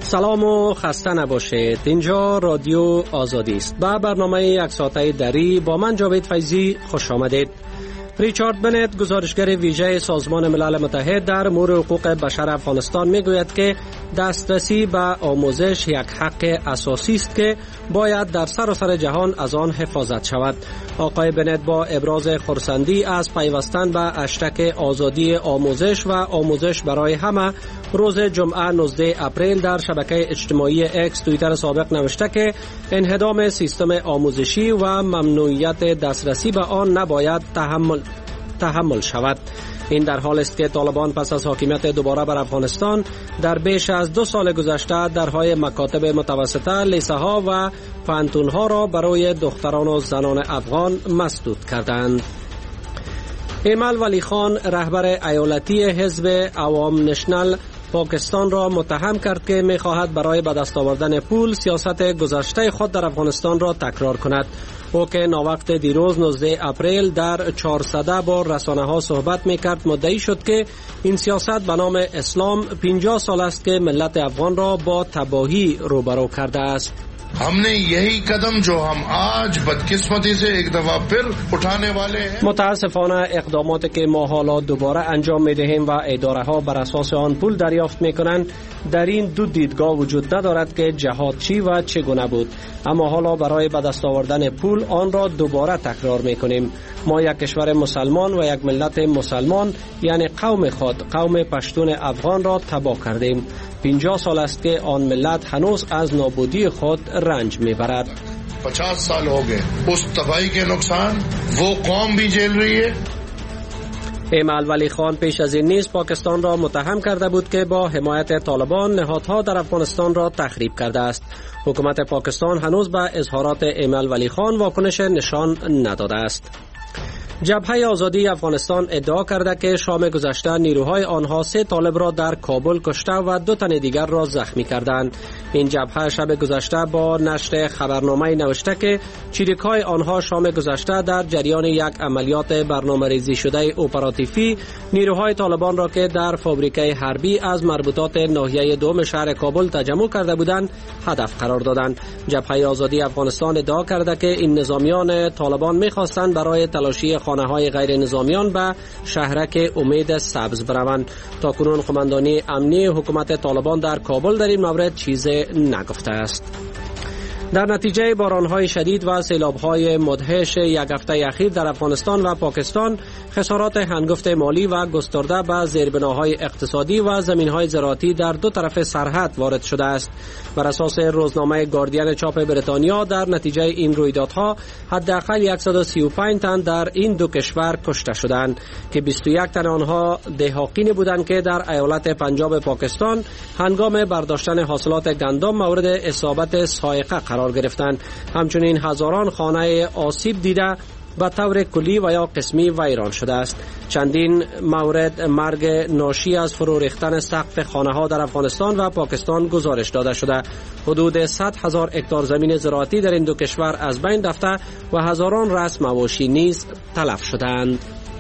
سلام و خسته نباشید. اینجا رادیو آزادی است. با برنامه یک ساعته دری با من جاوید فیضی خوش آمدید. ریچارد بنت، گزارشگر ویژه سازمان ملل متحد در امور حقوق بشر افغانستان میگوید که دسترسی به آموزش یک حق اساسی است که باید در سراسر جهان از آن حفاظت شود. آقای بنت با ابراز خرسندی از پیوستن به هشتگ آزادی آموزش و آموزش برای همه روز جمعه 19 اپریل در شبکه اجتماعی اکس توییتر سابق نوشته که انهدام سیستم آموزشی و ممنوعیت دسترسی به آن نباید تحمل شود. این در حال است که طالبان پس از حاکمیت دوباره بر افغانستان در بیش از 2 سال گذشته درهای مکاتب متوسطه، لیسه ها و پانتون ها را برای دختران و زنان افغان مسدود کردند. ایمل ولی خان، رهبر ایالتی حزب عوام نشنل پاکستان را متهم کرد که می‌خواهد برای به دست آوردن پول سیاست گذشته خود در افغانستان را تکرار کند. او که ناوقت دیروز 19 اپریل در 400 با رسانه‌ها صحبت می‌کرد مدعی شد که این سیاست به نام اسلام 50 سال است که ملت افغان را با تباهی روبرو کرده است. हमने यही कदम जो हम आज बदकिस्मती से एक दफा फिर उठाने वाले हैं. متاسفانه اقداماتی که ما حالا دوباره انجام می‌دهیم و اداره ها بر اساس آن پول دریافت می‌کنند در این دو دیدگاه وجود ندارد که جهاد چی و چگونه بود، اما حالا برای به دست آوردن پول آن را دوباره تکرار می‌کنیم. ما یک کشور مسلمان و یک ملت مسلمان یعنی قوم خود، قوم پشتون افغان را تباه کردیم. 50 سال است که آن ملت هنوز از نابودی خود رنج میبرد. 50 سال हो गए उस तबाही के नुकसान वो कौम भी झेल रही है. ایمل ولی خان پیش از این نیز پاکستان را متهم کرده بود که با حمایت طالبان نهادها در افغانستان را تخریب کرده است. حکومت پاکستان هنوز به اظهارات ایمل ولی خان واکنش نشان نداده است. جبهه آزادی افغانستان ادعا کرده که شام گذشته نیروهای آنها 3 طالب را در کابل کشته و 2 تن دیگر را زخمی کردند. این جبهه شب گذشته با نشر خبرنامه نوشته که چریک‌های آنها شام گذشته در جریان یک عملیات برنامه‌ریزی شده اپراتیفی نیروهای طالبان را که در فابریکه حربی از مربوطات ناحیه دوم شهر کابل تجمع کرده بودند هدف قرار دادند. جبهه آزادی افغانستان ادعا کرده که این نظامیان طالبان می‌خواستند برای تلاشی خانه‌های غیر نظامیان به شهرک امید سبز بروند. تاکنون قماندانی امنی حکومت طالبان در کابل در این مورد چیزی نگفته است. در نتیجه باران‌های شدید و سیلاب‌های مدهش یک هفته اخیر در افغانستان و پاکستان خسارات هنگفت مالی و گسترده به زیربناهای اقتصادی و زمین‌های زراعتی در 2 طرف سرحد وارد شده است. بر اساس روزنامه گاردین چاپ بریتانیا در نتیجه این رویدادها حداقل 135 تن در این 2 کشور کشته شدند که 21 تن آنها دهاقین بودند که در ایالت پنجاب پاکستان هنگام برداشتن حاصلات گندم مورد اصابت صاعقه قرار گرفتند. همچنین هزاران خانه آسیب دیده به طور کلی و یا قسمی ویران شده است. چندین مورد مرگ ناشی از فرو ریختن سقف خانه ها در افغانستان و پاکستان گزارش داده شده. حدود 100,000 هکتار زمین زراعتی در این 2 کشور از بین رفته و هزاران رأس مواشی نیز تلف شدند.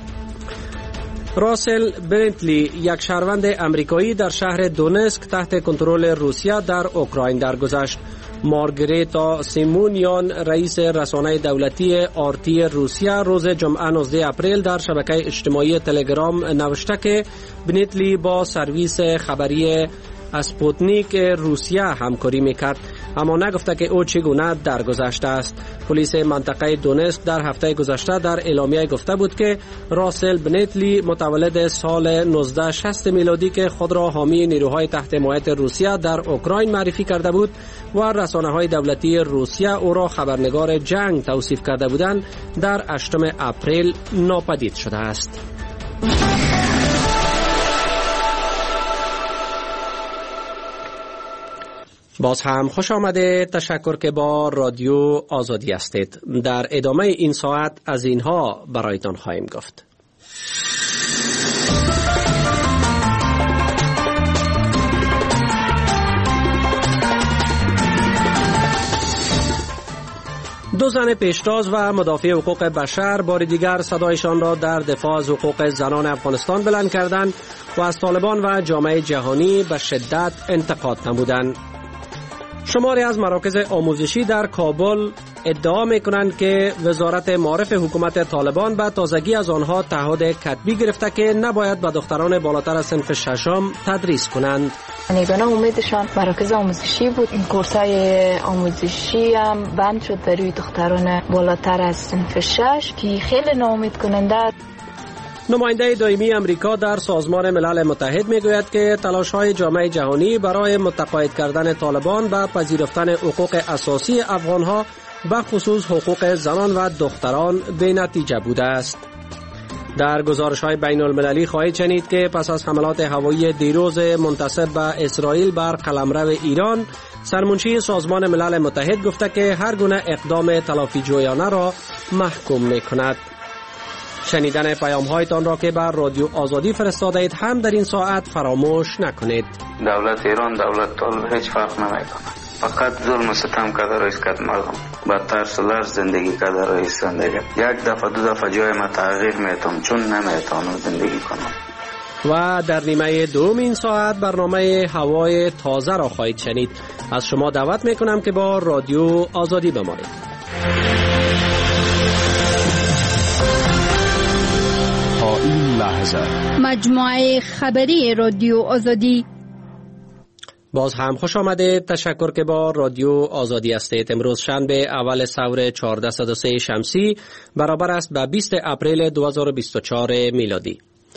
راسل برنتلی، یک شهروند امریکایی در شهر دونسک تحت کنترل روسیه در اوکراین درگذشت. مارگریتا سیمونیان، رئیس رسانه دولتی آرتی روسیه، روز جمعه 19 اپریل در شبکه اجتماعی تلگرام نوشته که برنتلی با سرویس خبری اسپوتنیک روسیه همکاری میکرد، اما نگفته که او چگونه درگذشته است. پلیس منطقه دونسک در هفته گذشته در اعلامیه گفته بود که راسل برنتلی متولد سال 1960 میلادی که خود را حامی نیروهای تحت حمایت روسیه در اوکراین معرفی کرده بود و رسانه‌های دولتی روسیه او را خبرنگار جنگ توصیف کرده بودند، در 8 اپریل ناپدید شده است. باز هم خوش آمده. تشکر که با رادیو آزادی هستید. در ادامه این ساعت از اینها برایتان خواهیم گفت. دو زن پیشتاز و مدافع حقوق بشر بار دیگر صدایشان را در دفاع از حقوق زنان افغانستان بلند کردند و از طالبان و جامعه جهانی به شدت انتقاد نمودند. شماری از مراکز آموزشی در کابل ادعا می‌کنند که وزارت معارف حکومت طالبان به تازگی از آنها تعهد کتبی گرفته که نباید به دختران بالاتر از صنف ششم تدریس کنند. یگانه امیدشان مراکز آموزشی بود. این کورس‌های آموزشی هم بند شد برای دختران بالاتر از صنف 6 که خیلی ناامید کننده. نماینده دائمی امریکا در سازمان ملل متحد میگوید که تلاش‌های جامعه جهانی برای متقاعد کردن طالبان به پذیرفتن حقوق اساسی افغان‌ها به خصوص حقوق زنان و دختران بی‌نتیجه بوده است. در گزارش‌های بین‌المللی خواهید شنید که پس از حملات هوایی دیروز منتسب به اسرائیل بر قلمرو ایران، سرمنشی سازمان ملل متحد گفته که هر گونه اقدام تلافی‌جویانه را محکوم می‌کند. شنیدن پیام‌هایتان را که بر رادیو آزادی فرستاده اید هم در این ساعت فراموش نکنید. دولت ایران دولت طالب هیچ فرق نمی‌کند. فقط ظلم و ستم کرده را اسکت مردم با ترس و لرز زندگی کرده را ایستندگی. یک دفعه دو دفعه جای ما تغییر میتونم چون نمیتونم زندگی کنم. و در نیمه دوم این ساعت برنامه هوای تازه را خواهید شنید. از شما دعوت میکنم که با رادیو آزادی بمانید. تا این لحظه مجموعه خبری رادیو آزادی. باز هم خوش آمدید. تشکر که با رادیو آزادی هستید. امروز شنبه اول سور 1403 شمسی برابر است به 20 اپریل 2024 میلادی.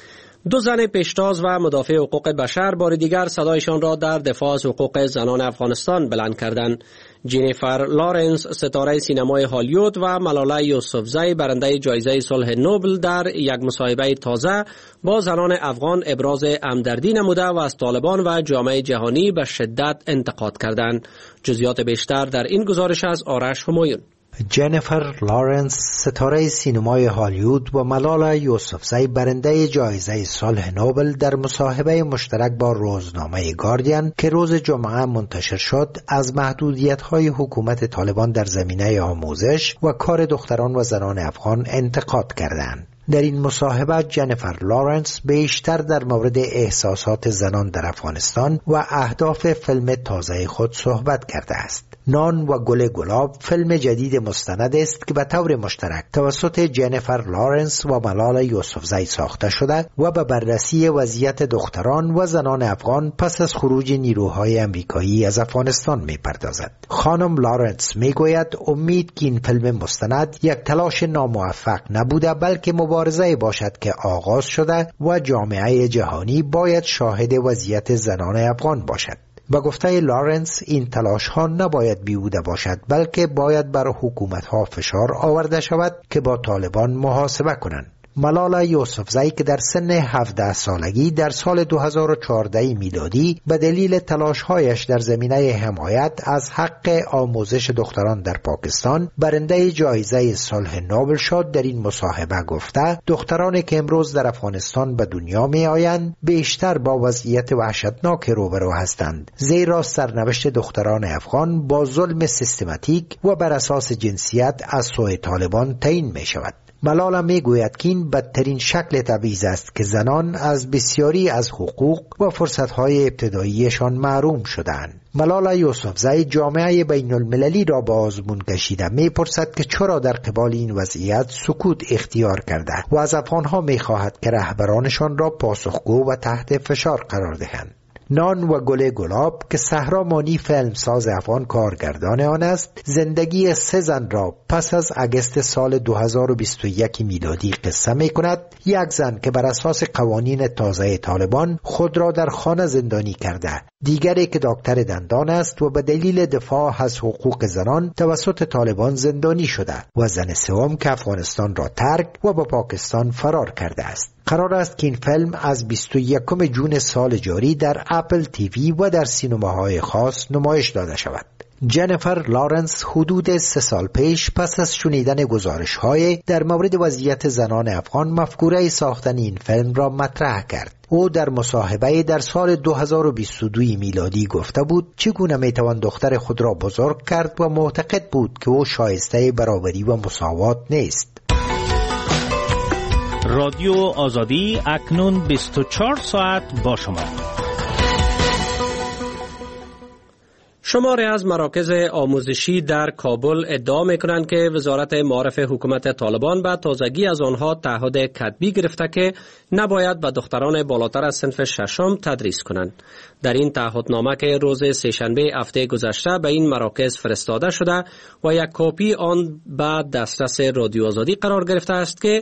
دو زن پیشتاز و مدافع حقوق بشر بار دیگر صدایشان را در دفاع از حقوق زنان افغانستان بلند کردند. جینیفر لارنس ستاره سینمای هالیوود و ملاله یوسفزئی برنده جایزه صلح نوبل در یک مصاحبه تازه با زنان افغان ابراز همدردی نموده و از طالبان و جامعه جهانی به شدت انتقاد کردند. جزئیات بیشتر در این گزارش از آرش همایون. جینیفر لارنس ستاره سینمای هالیوود و ملاله یوسفزئی برنده جایزه صلح نوبل در مصاحبه مشترک با روزنامه گاردین که روز جمعه منتشر شد از محدودیت‌های حکومت طالبان در زمینه آموزش و کار دختران و زنان افغان انتقاد کردند. در این مصاحبه جینیفر لارنس بیشتر در مورد احساسات زنان در افغانستان و اهداف فیلم تازه خود صحبت کرده است. نان و گل گلاب فیلم جدید مستند است که به طور مشترک توسط جینیفر لارنس و ملاله یوسفزئی ساخته شده و به بررسی وضعیت دختران و زنان افغان پس از خروج نیروهای امریکایی از افغانستان می‌پردازد. خانم لارنس میگوید امید که این فیلم مستند یک تلاش ناموفق نبوده بلکه مبارزه باشد که آغاز شده و جامعه جهانی باید شاهد وضعیت زنان افغان باشد. با گفته لارنس این تلاش ها نباید بیهوده باشد بلکه باید بر حکومت ها فشار آورده شود که با طالبان محاسبه کنند. ملاله یوسفزئی که در سن 17 سالگی در سال 2014 میلادی به دلیل تلاش‌هایش در زمینه حمایت از حق آموزش دختران در پاکستان برنده جایزه صلح نوبل شد، در این مصاحبه گفته دخترانی که امروز در افغانستان به دنیا می آیند بیشتر با وضعیت وحشتناک روبرو هستند، زیرا سرنوشت دختران افغان با ظلم سیستماتیک و بر اساس جنسیت از سوی طالبان تعیین می شود. ملاله می گوید که این بدترین شکل تبعیض است که زنان از بسیاری از حقوق و فرصتهای ابتداییشان محروم شدند. ملاله یوسفزئی جامعه بین المللی را به آزمون کشیده می پرسد که چرا در قبال این وضعیت سکوت اختیار کرده و از افغانها می خواهد که رهبرانشان را پاسخگو و تحت فشار قرار دهند. نان و گل گلاب که صحرا مانی فیلمساز افغان کارگردان آن است، زندگی 3 زن را پس از اگست سال 2021 میلادی قصه می کند. یک زن که بر اساس قوانین تازه طالبان خود را در خانه زندانی کرده، دیگری که دکتر دندان است و به دلیل دفاع از حقوق زنان توسط طالبان زندانی شده، و زن سوم که افغانستان را ترک و به پاکستان فرار کرده است. قرار است که این فیلم از 21 جون سال جاری در اپل تیوی و در سینماهای خاص نمایش داده شود. جینیفر لارنس حدود 3 سال پیش پس از شنیدن گزارش‌های در مورد وضعیت زنان افغان مفکوره ساختن این فیلم را مطرح کرد. او در مصاحبه در سال 2022 میلادی گفته بود چگونه میتوان دختر خود را بزرگ کرد و معتقد بود که او شایسته برابری و مساوات نیست. رادیو آزادی اکنون 24 ساعت با شما. شماری از مراکز آموزشی در کابل ادعا می‌کنند که وزارت معارف حکومت طالبان به تازگی از آنها تعهد کتبی گرفته که نباید به دختران بالاتر از صنف ششم تدریس کنند. در این تعهدنامه که روز سه‌شنبه هفته گذشته به این مراکز فرستاده شده و یک کپی آن به دسترس رادیو آزادی قرار گرفته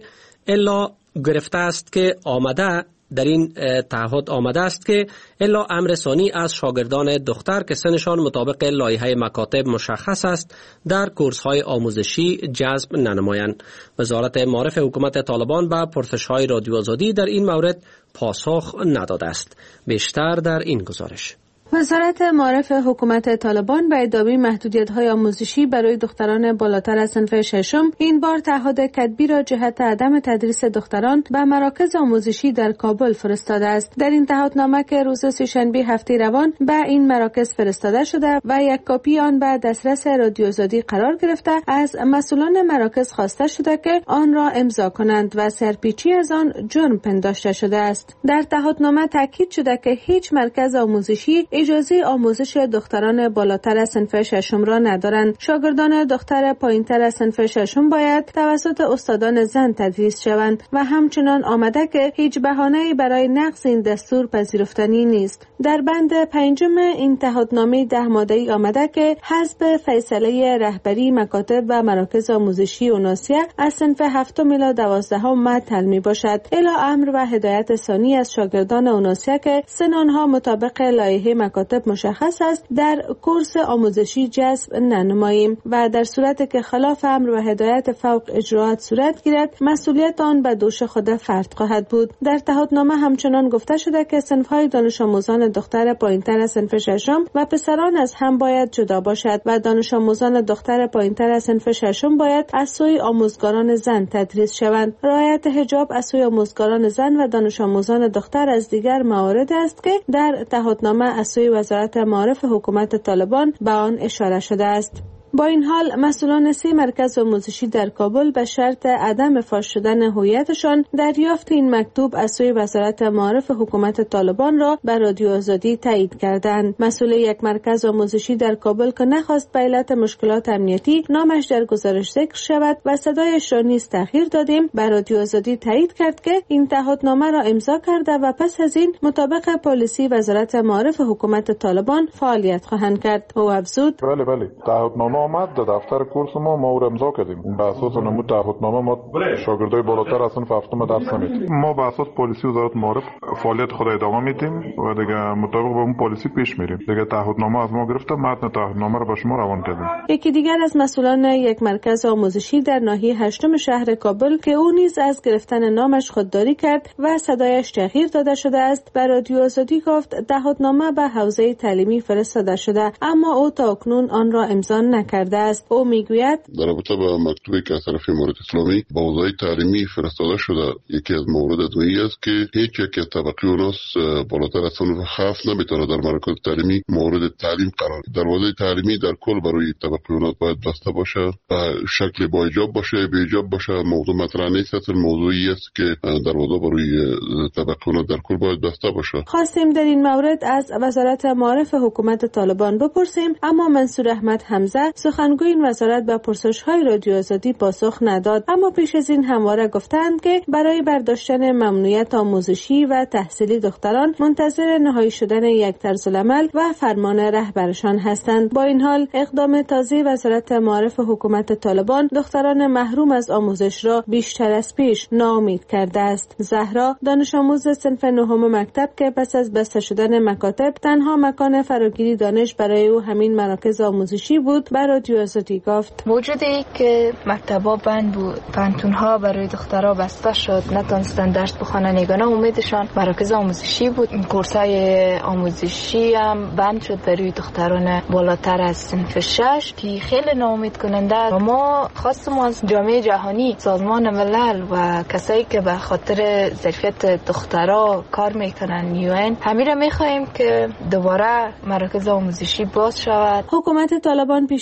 است که آمده در این تعهد آمده است که الا امر ثانی از شاگردان دختر که سنشان مطابق لایحه مکاتب مشخص است در کورس‌های آموزشی جذب ننمایند. وزارت معارف حکومت طالبان به پرسش‌های رادیو آزادی در این مورد پاسخ نداده است. بیشتر در این گزارش. وزارت معارف حکومت طالبان به ادامه محدودیت‌های آموزشی برای دختران بالاتر از صنف ششم این بار تعهد کتبی را جهت عدم تدریس دختران به مراکز آموزشی در کابل فرستاده است. در این تعهدنامه که روز سه‌شنبه هفته روان به این مراکز فرستاده شده و یک کپی آن به دسترس رادیو آزادی قرار گرفته، از مسئولان مراکز خواسته شده که آن را امضا کنند و سرپیچی از آن جرم پنداشته شده است. در تعهدنامه تاکید شده که هیچ مرکز آموزشی اجازه آموزش دختران بالاتر از صنف ششم را ندارند. شاگردان دختر پایینتر از صنف ششم باید توسط استادان زن تدریس شوند و همچنان آمده که هیچ بهانه‌ای برای نقض این دستور پذیرفتنی نیست. در بند 5 این تعهدنامه 10 ماده‌ای آمده که حسب فیصله رهبری مکاتب و مراکز آموزشی اوناسیه از صنف 7 الی 12 معطل می باشد. الی امر و هدایت ثانی از شاگردان اوناسیه که سن آنها مطابق لایحه مکاتب مشخص است در کورس آموزشی جذب ننماییم و در صورتی که خلاف امر و هدایت فوق اجراات صورت گیرد مسئولیت آن به دوش خود فرد خواهد بود. در تعهدنامه همچنان گفته شده که صنف‌های دانش آموزان دختر پایینتر از صنف ششم و پسران از هم باید جدا باشد و دانش آموزان دختر پایینتر از صنف ششم باید از سوی آموزگاران زن تدریس شوند. رعایت حجاب از سوی آموزگاران زن و دانش آموزان دختر از دیگر موارد است که در تعهدنامه از سوی وزارت معارف حکومت طالبان به آن اشاره شده است. با این حال مسئولان 3 مرکز آموزشی در کابل به شرط عدم فاش شدن هویتشان دریافت این مکتوب از سوی وزارت معارف حکومت طالبان را به رادیو آزادی تایید کردند. مسئول یک مرکز آموزشی در کابل که نخواست به علت مشکلات امنیتی نامش در گزارش ذکر شود و صدایش را نیز تأخیر دادیم، به رادیو آزادی تایید کرد که این تعهدنامه را امضا کرده و پس از این مطابق پالیسی وزارت معارف حکومت طالبان فعالیت خواهند کرد. او افزود: بله تعهدنامه آمد در دفتر کورس ما او را امضا کردیم. به اساس نمود تعهدنامه ما شاگردای بالاتر از صنف 7 درس نمیدیم. ما به اساس پالیسی وزارت معارف فعالیت خود ادامه میدیم و دیگه مطابق با اون پالیسی پیش میریم. دیگه تعهدنامه از ما گرفته، متن تعهدنامه را به شما روان کردیم. یکی دیگر از مسئولان یک مرکز آموزشی در ناحیه 8 شهر کابل که او نیز از گرفتن نامش خودداری کرد و صدایش تغییر داده شده است، به رادیو آزادی گفت تعهدنامه به حوزه تعلیمی فرستاده شده اما او تاکنون آن را امضا نکرده است. او میگوید در رابطه با مکتوبی که از طرف امارات اسلامی با حوزه تعلیمی فرستاده شده، یکی از موارد ادعایی است که هیچ یک از طبقه اوناس بالاتر از صنف 7 نمیتونه در مراکز تعلیمی مورد تعلیم قرار. دروازه تعلیمی در کل برای طبقه اوناس باید بسته باشه و شکل با حجاب باشه، بی حجاب باشه. موضوع مطرح نیست، اصل موضوعی است که دروازه برای طبقه اوناس در کل باید بسته باشه. خواستیم در این مورد از وزارت معارف حکومت طالبان بپرسیم اما منصور احمد حمزه سخنگوی این وزارت به پرسش‌های رادیو آزادی پاسخ نداد. اما پیش از این همواره گفتند که برای برداشتن ممنوعیت آموزشی و تحصیلی دختران منتظر نهایی شدن یک طرزالعمل و فرمان رهبرشان هستند. با این حال اقدام تازه وزارت معارف حکومت طالبان دختران محروم از آموزش را بیشتر از پیش ناامید کرده است. زهرا دانش آموز صنف 9 مکتب که پس از بسته شدن مکاتب تنها مکان فراگیری دانش برای او همین مراکز آموزشی بود، بر رادیو آزادی گفت: وجودی که مکتبا بند بود، پانتونها برای دخترها بسته شد، نتونستن درس بخونن، یگانه امیدشان مراکز آموزشی بود. کورسای آموزشی هم بند شد برای دختران بالاتر از صنف 6 که خیلی ناامید کننده است. ما خواستیم از جامعه جهانی، سازمان ملل و کسایی که به خاطر ظرفیت دخترها کار میکنن، UN، همین را میخواهیم که دوباره مراکز آموزشی باز شود. حکومت طالبان پیش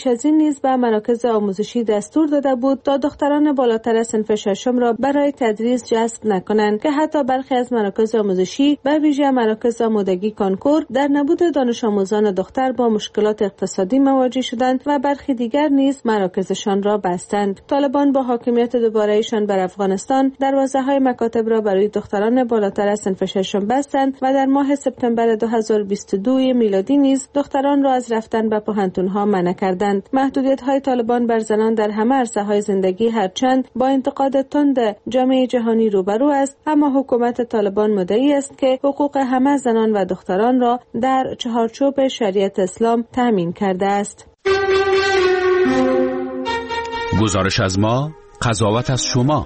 از این نیز به مراکز آموزشی دستور داده بود تا دختران بالاتر از صنف ششم را برای تدریس جذب نکنند که حتی برخی از مراکز آموزشی به ویژه مراکز آمادگی کانکور در نبود دانش آموزان دختر با مشکلات اقتصادی مواجه شدند و برخی دیگر نیز مراکزشان را بستند. طالبان با حاکمیت دوباره‌ایشان بر افغانستان دروازه‌های مکاتب را برای دختران بالاتر از صنف ششم بستند و در ماه سپتامبر 2022 میلادی نیز دختران را از رفتن به پوهنتون‌ها منع کردند. محدودیت‌های طالبان بر زنان در همه عرصه‌های زندگی هرچند با انتقاد تند جامعه جهانی روبرو است، اما حکومت طالبان مدعی است که حقوق همه زنان و دختران را در چهارچوب شریعت اسلام تامین کرده است. گزارش از ما، قضاوت از شما.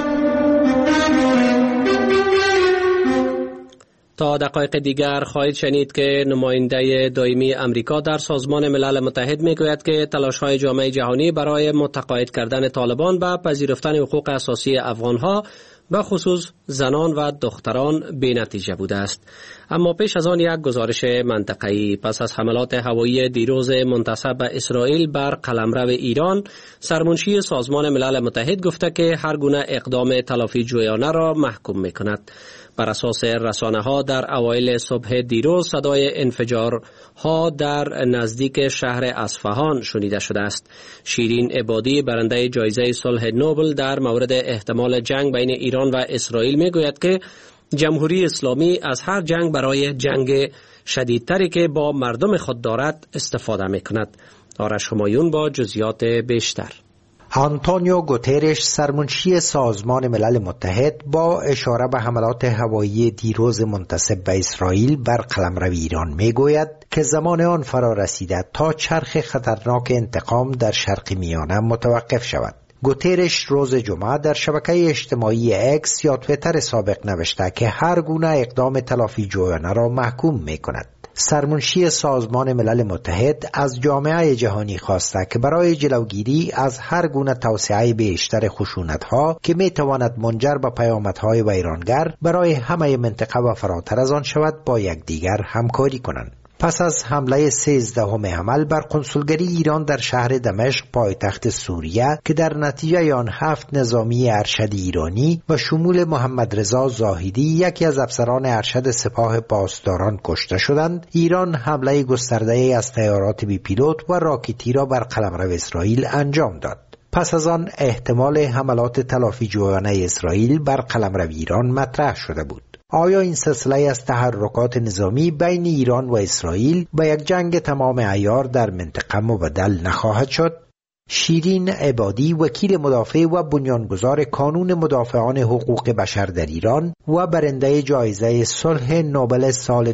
تا دقایق دیگر خواهید شنید که نماینده دائمی امریکا در سازمان ملل متحد میگوید که تلاش‌های جامعه جهانی برای متقاعد کردن طالبان به پذیرفتن حقوق اساسی افغان‌ها به خصوص زنان و دختران بی‌نتیجه بوده است. اما پیش از آن یک گزارش منطقه‌ای. پس از حملات هوایی دیروز منتسب به اسرائیل بر قلمرو ایران، سرمنشی سازمان ملل متحد گفته که هر گونه اقدام تلافی جویانه را محکوم می‌کند. بر اساس رسانه‌ها در اوایل صبح دیروز صدای انفجارها در نزدیک شهر اصفهان شنیده شده است. شیرین عبادی برنده جایزه صلح نوبل در مورد احتمال جنگ بین ایران و اسرائیل میگوید که جمهوری اسلامی از هر جنگ برای جنگ شدیدتری که با مردم خود دارد استفاده میکند. آرش همایون با جزئیات بیشتر. آنتونیو گوترش سرمنشی سازمان ملل متحد با اشاره به حملات هوایی دیروز منتسب به اسرائیل بر قلمرو ایران میگوید که زمان آن فرا رسیده تا چرخ خطرناک انتقام در شرق میانه متوقف شود. گوترش روز جمعه در شبکه اجتماعی اکس یا تویتر سابق نوشته که هر گونه اقدام تلافی جویانه را محکوم میکند. سرمنشی سازمان ملل متحد از جامعه جهانی خواسته که برای جلوگیری از هر گونه توسعه بیشتر خشونت‌ها که می‌تواند منجر به پیامدهای ویرانگر برای همه منطقه و فراتر از آن شود با یکدیگر همکاری کنند. پس از حمله 13 حمل بر قنصلگری ایران در شهر دمشق پایتخت سوریه که در نتیجه آن 7 نظامی ارشد ایرانی و شمول محمد رضا زاهدی یکی از افسران ارشد سپاه پاسداران کشته شدند، ایران حمله گسترده از طیارات بی پیلوت و راکتی را بر قلمرو اسرائیل انجام داد. پس از آن احتمال حملات تلافی جویانه اسرائیل بر قلمرو ایران مطرح شده بود. آیا این سلسله از تحرکات نظامی بین ایران و اسرائیل به یک جنگ تمام عیار در منطقه مبدل نخواهد شد؟ شیرین عبادی وکیل مدافع و بنیانگذار کانون مدافعان حقوق بشر در ایران و برنده جایزه صلح نوبل سال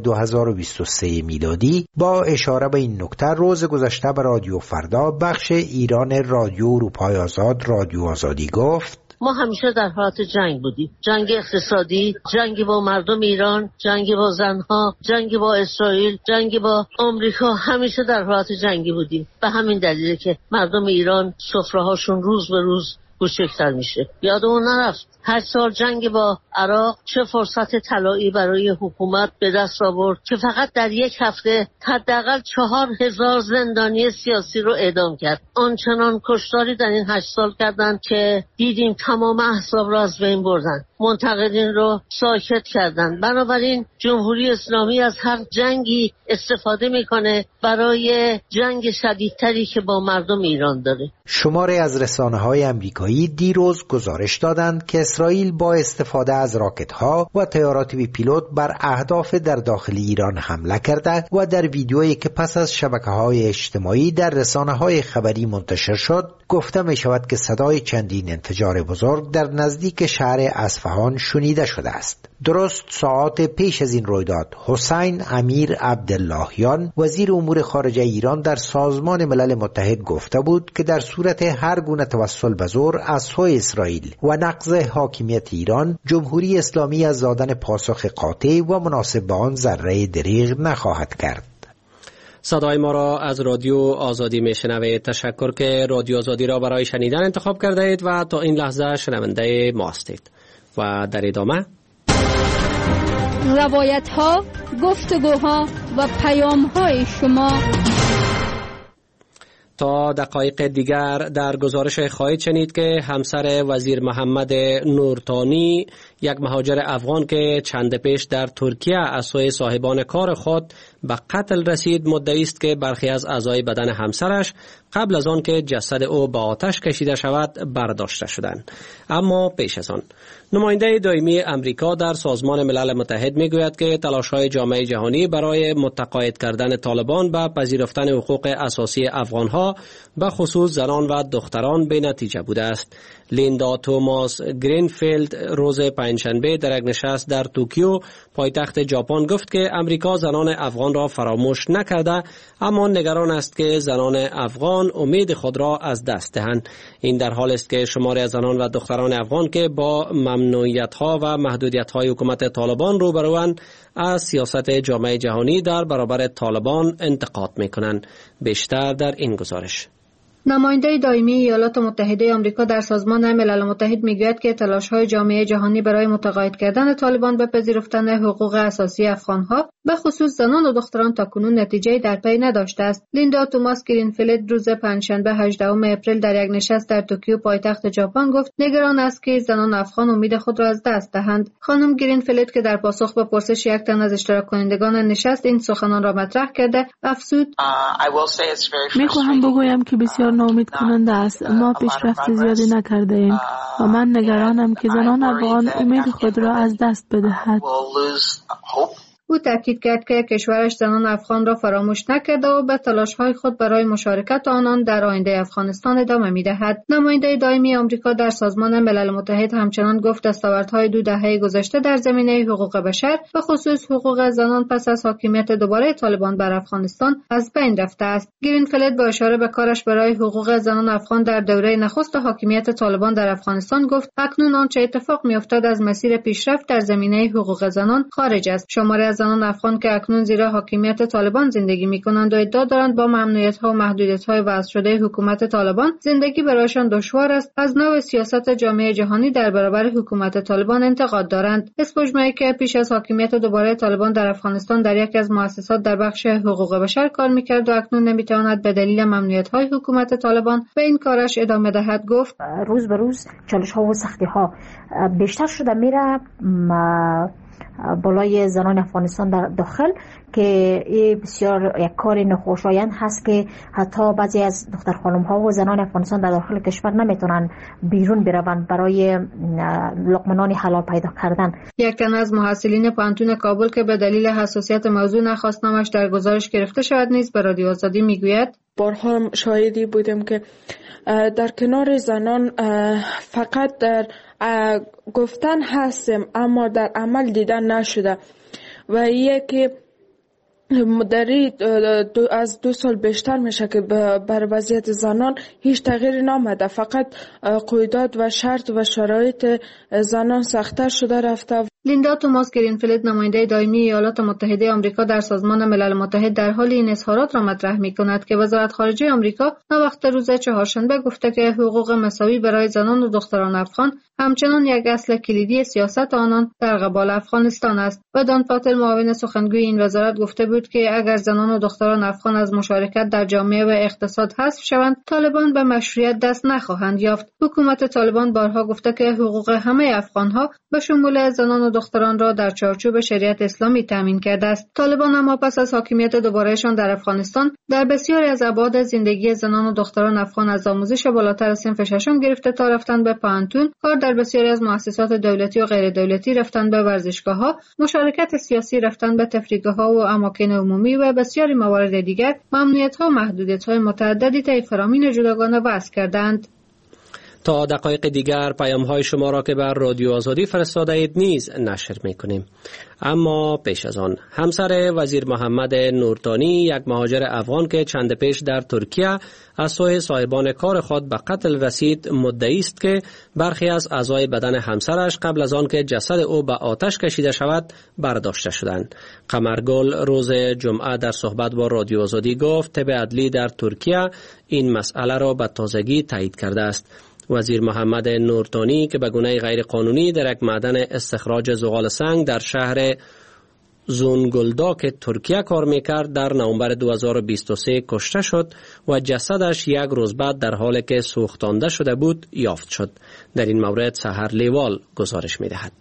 2023 میلادی با اشاره به این نکته روز گذشته به رادیو فردا بخش ایران رادیو اروپای آزاد رادیو آزادی گفت: ما همیشه در حالت جنگ بودیم، جنگ اقتصادی، جنگ با مردم ایران، جنگ با زنها، جنگ با اسرائیل، جنگ با آمریکا، همیشه در حالت جنگی بودیم. به همین دلیله که مردم ایران سفره‌هاشون روز به روز کوچکتر میشه. یادمون نرفت 8 سال جنگ با عراق چه فرصت طلایی برای حکومت به دست آورد که فقط در یک هفته حداقل 4000 زندانی سیاسی رو اعدام کرد. آنچنان کشتاری در این 8 سال کردند که دیدیم تمام احزاب را از بین بردن، منتقدین رو ساکت کردند. بنابراین جمهوری اسلامی از هر جنگی استفاده میکنه برای جنگ شدیدتری که با مردم ایران داره. شماری از رسانه‌های آمریکایی دیروز گزارش دادند که اسرائیل با استفاده از راکت‌ها و طیارات بی پیلوت بر اهداف در داخل ایران حمله کرده و در ویدیویی که پس از شبکه‌های اجتماعی در رسانه‌های خبری منتشر شد گفته می‌شود که صدای چندین انفجار بزرگ در نزدیک شهر اصفهان شنیده شده است. درست ساعات پیش از این رویداد حسین امیر عبداللهیان وزیر امور خارجه ایران در سازمان ملل متحد گفته بود که در صورت هر گونه توسل به زور از سوی اسرائیل و نقض حاکمیت ایران، جمهوری اسلامی از دادن پاسخ قاطع و مناسب به آن ذره دریغ نخواهد کرد. صدای ما را از رادیو آزادی میشنوید. تشکر که رادیو آزادی را برای شنیدن انتخاب کرده اید و تا این لحظه شنونده ما هستید. و در ادامه روایت ها، گفتگوها و پیام های شما. تا دقایق دیگر در گزارش خواهید شنید که همسر وزیر محمد نورتانی، یک مهاجر افغان که چند پیش در ترکیه از سوی صاحبان کار خود به قتل رسید، مدعی است که برخی از اعضای بدن همسرش قبل از آن که جسد او به آتش کشیده شود برداشته شدند. اما پیش از آن نماینده دائمی امریکا در سازمان ملل متحد میگوید که تلاش‌های جامعه جهانی برای متقاعد کردن طالبان به پذیرفتن حقوق اساسی افغان‌ها به خصوص زنان و دختران به نتیجه بوده است. لیندا توماس گرینفیلد روز پنجشنبه در یک نشست در توکیو پایتخت ژاپن گفت که امریکا زنان افغان را فراموش نکرده، اما نگران است که زنان افغان امید خود را از دست دهند. این در حال است که شماری از زنان و دختران افغان که با ممنوعیت‌ها و محدودیت‌های حکومت طالبان روبروند از سیاست جامعه جهانی در برابر طالبان انتقاد می‌کنند. بیشتر در این گزارش. نماینده دائمی ایالات متحده آمریکا در سازمان ملل متحد میگوید که تلاش‌های جامعه جهانی برای متقاعد کردن طالبان به پذیرفتن حقوق اساسی افغان‌ها به خصوص زنان و دختران تاکنون نتیجه در پی نداشته است. لیندا توماس گرینفیلد روز پنجشنبه 18 اپریل در یک نشست در توکیو پایتخت ژاپن گفت نگران است که زنان افغان امید خود را از دست دهند. خانم گرینفیلد که در پاسخ به پرسش یک تن از اشتراک کنندگان نشست این سخنان را مطرح کرده افزود: میخواهم بگویم که بسیار ناامید کننده است. ما پیشرفت زیادی نکرده ایم و من نگرانم که زنان افغان امید خود را از دست بدهد. او تاکید کرد که کشورش زنان افغان را فراموش نکرده و به تلاش‌های خود برای مشارکت آنان در آینده افغانستان ادامه می‌دهد. نماینده دائمی آمریکا در سازمان ملل متحد همچنان گفت دستاوردهای 2 دهه گذشته در زمینه حقوق بشر به خصوص حقوق زنان پس از حاکمیت دوباره طالبان بر افغانستان از بین رفته است. گرینفیلد با اشاره به کارش برای حقوق زنان افغان در دوره نخست حاکمیت طالبان در افغانستان گفت اکنون آنچه اتفاق می‌افتد از مسیر پیشرفت در زمینه حقوق زنان خارج است. شماری از زنان افغان که اکنون زیر حاکمیت طالبان زندگی می‌کنند و ادعا دارند با ممنوعیت‌ها و محدودیت‌های وضع شده حکومت طالبان زندگی برایشان دشوار است، از نوع سیاست جامعه جهانی در برابر حکومت طالبان انتقاد دارند. اسپوجمایی که پیش از حاکمیت دوباره طالبان در افغانستان در یکی از مؤسسات در بخش حقوق بشر کار می‌کرد و اکنون نمی‌تواند به دلیل ممنوعیت‌های حکومت طالبان به این کارش ادامه دهد گفت روز به روز چالش‌ها و سختی‌ها بیشتر شده میره بالای زنان افغانستان در داخل که بسیار یک کار ناخوشایند هست که حتی بعضی از دختر خانم ها و زنان افغانستان در داخل کشور نمیتونن بیرون بروند برای لقمه حلال پیدا کردن. یک تن از محصلین پانتون کابل که به دلیل حساسیت موضوع نخواست نامش در گزارش گرفته شود نیز به رادیو آزادی میگوید بارها شاهدی بودیم که در کنار زنان فقط در گفتن هستیم اما در عمل دیدن نشده و یکی مدری از 2 سال بیشتر میشه که بر وضعیت زنان هیچ تغییری نامده، فقط قیودات و شرط و شرایط زنان سخت‌تر شده رفته. لیندا توماس گرینفیلد نماینده دائمی ایالات متحده آمریکا در سازمان ملل متحد در حال این اظهارات را مطرح می‌کند که وزارت خارجه آمریکا وقت روز چهارشنبه گفته که حقوق مساوی برای زنان و دختران افغان همچنان یک اصل کلیدی سیاست آنان در قبال افغانستان است. و دان پاتل معاون سخنگوی این وزارت گفته بود که اگر زنان و دختران افغان از مشارکت در جامعه و اقتصاد حذف شوند طالبان به مشروعیت دست نخواهند یافت. حکومت طالبان بارها گفته که حقوق همه افغان‌ها به شمول زنان و دختران را در چارچوب شریعت اسلامی تامین کرده است. طالبان اما پس از حاکمیت دوبارهشان در افغانستان در بسیاری از ابعاد زندگی زنان و دختران افغان از آموزش بالاتر از صنف ششم گرفته تا رفتن به پانتون، کار در بسیاری از مؤسسات دولتی و غیر دولتی، رفتن به ورزشگاه‌ها، مشارکت سیاسی، رفتن به تفریحگاه‌ها و اماکن عمومی و بسیاری موارد دیگر ممنوعیت‌ها و محدودیت‌های متعددی طی فرامین جداگانه وضع کردند. تا دقایق دیگر پیام‌های شما را که بر رادیو آزادی فرستاده اید نیز نشر می‌کنیم. اما پیش از آن همسر وزیر محمد نورتانی، یک مهاجر افغان که چند پیش در ترکیه از سوی صاحبان کار خود به قتل رسید، مدعی است که برخی از اعضای بدن همسرش قبل از آن که جسد او به آتش کشیده شود برداشته شدند. قمرگل روز جمعه در صحبت با رادیو آزادی گفت طب عدلی در ترکیه این مسئله را به تازگی تایید کرده است. وزیر محمد نورتانی که به گونه غیر قانونی در یک معدن استخراج زغال سنگ در شهر زونگولدا که ترکیه کار میکرد در نوامبر 2023 کشته شد و جسدش یک روز بعد در حالی که سوختانده شده بود یافت شد. در این مورد سحر لیوال گزارش میدهد.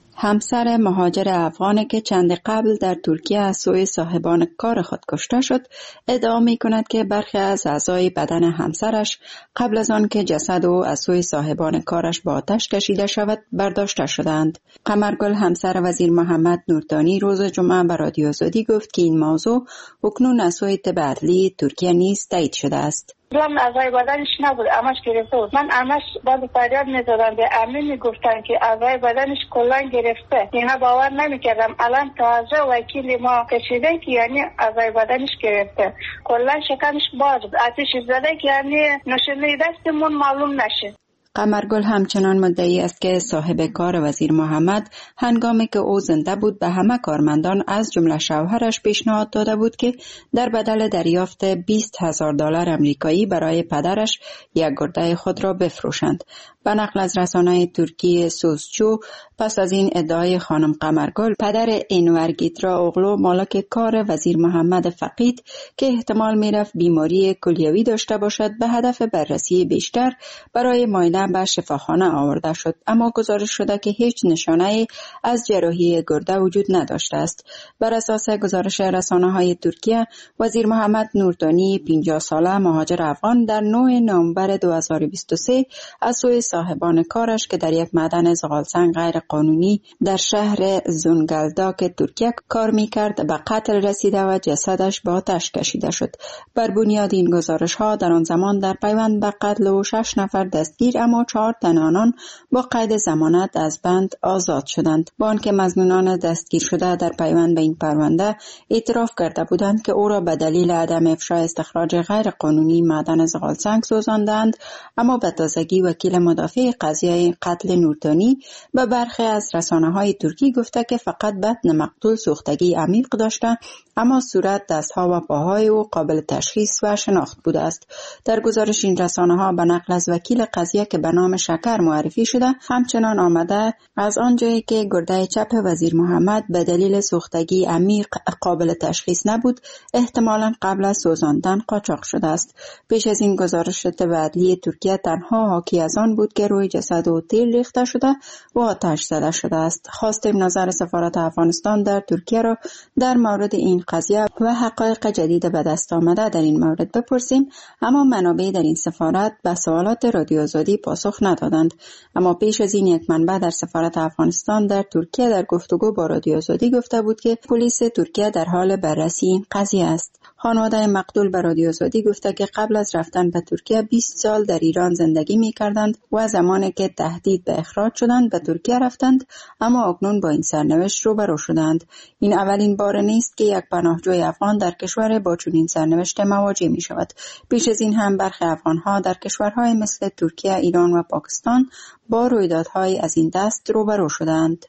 همسر مهاجر افغانی که چند قبل در ترکیه از سوی صاحبان کار خود کشته شد ادعا می کند که برخی از اعضای بدن همسرش قبل از آن که جسد او از سوی صاحبان کارش با آتش کشیده شود برداشته شدند. قمرگل همسر وزیر محمد نورتانی روز جمعه به رادیو آزادی گفت که این موضوع اکنون از سوی طب عدلی ترکیه نیز تایید شده است. من اعضای بدنش نبود، همش گرفته بود. من همش بعد فریاد می‌زدم به عمه میگفتن که اعضای بدنش کلا گرفته. اینا باور نمی‌کردم. الان تازه وکیل ما کشیده که یعنی اعضای بدنش گرفته. کلا شکمش باز بود. آتش زده که یعنی نشونه دستمون معلوم نشه. قمرگل همچنان مدعی است که صاحب کار وزیر محمد هنگامی که او زنده بود به همه کارمندان از جمله شوهرش پیشنهاد داده بود که در بدل دریافت $20,000 امریکایی برای پدرش یک گرده خود را بفروشند. به نقل از رسانه ترکی سوسچو پس از این ادعای خانم قمرگل پدر انور گیترا اوغلو مالک کار وزیر محمد فقید که احتمال میرفت بیماری کلیوی داشته باشد به هدف بررسی بیشتر برای معاینه به شفاخانه آورده شد، اما گزارش شده که هیچ نشانه از جراحی گرده وجود نداشته است. بر اساس گزارش رسانه‌های ترکیه وزیر محمد نورتانی 50 ساله مهاجر افغان در 9 نوامبر 2023 از سوی صاحبان کارش که در یک معدن زغالسنگ غیر قانونی در شهر زونگولدا که ترکیه کار میکرد به قتل رسیده و جسدش با آتش کشیده شد. بر بنیاد این گزارش ها در آن زمان در پیوند به قتل او 6 نفر دستگیر اما 4 تن آنان با قید ضمانت از بند آزاد شدند. با آنکه مظنونان دستگیر شده در پیوند به این پرونده اعتراف کرده بودند که او را به دلیل عدم افشای استخراج غیر قانونی معدن زغالسنگ سوزاندند، اما به تازگی وکیل مدافع قضیه قتل نورتانی به برخی از رسانه‌های ترکی گفته که فقط بدن مقتول سوختگی عمیق داشته اما صورت، دستها و پاهای او قابل تشخیص و شناخت بوده است. در گزارش این رسانه‌ها به نقل از وکیل قضیه که به نام شکر معرفی شده همچنان آمده از آنجایی که گرده چپ وزیر محمد به دلیل سوختگی عمیق قابل تشخیص نبود احتمالاً قبل از سوزاندن قاچاق شده است. پیش از این گزارش طب عدلی ترکیه تنها حاکی از آن بود که روی جسد او تیل ریخته شده و آتش زده شده است. خواستیم نظر سفارت افغانستان در ترکیه را در مورد این قضیه و حقایق جدید به دست آمده در این مورد بپرسیم، اما منابع در این سفارت به سوالات رادیو آزادی پاسخ ندادند. اما پیش از این یک منبع در سفارت افغانستان در ترکیه در گفتگو با رادیو آزادی گفته بود که پلیس ترکیه در حال بررسی این قضیه است. خانواده مقتول به رادیو آزادی گفته که قبل از رفتن به ترکیه 20 سال در ایران زندگی می‌کردند و زمانی که تهدید به اخراج شدند به ترکیه رفتند، اما اکنون با این سرنوشت روبرو شدند. این اولین بار نیست که یک پناهجوی افغان در کشور با چنین سرنوشت مواجه می‌شود. پیش از این هم برخی افغان‌ها در کشورهای مثل ترکیه، ایران و پاکستان با رویدادهای از این دست روبرو شدند.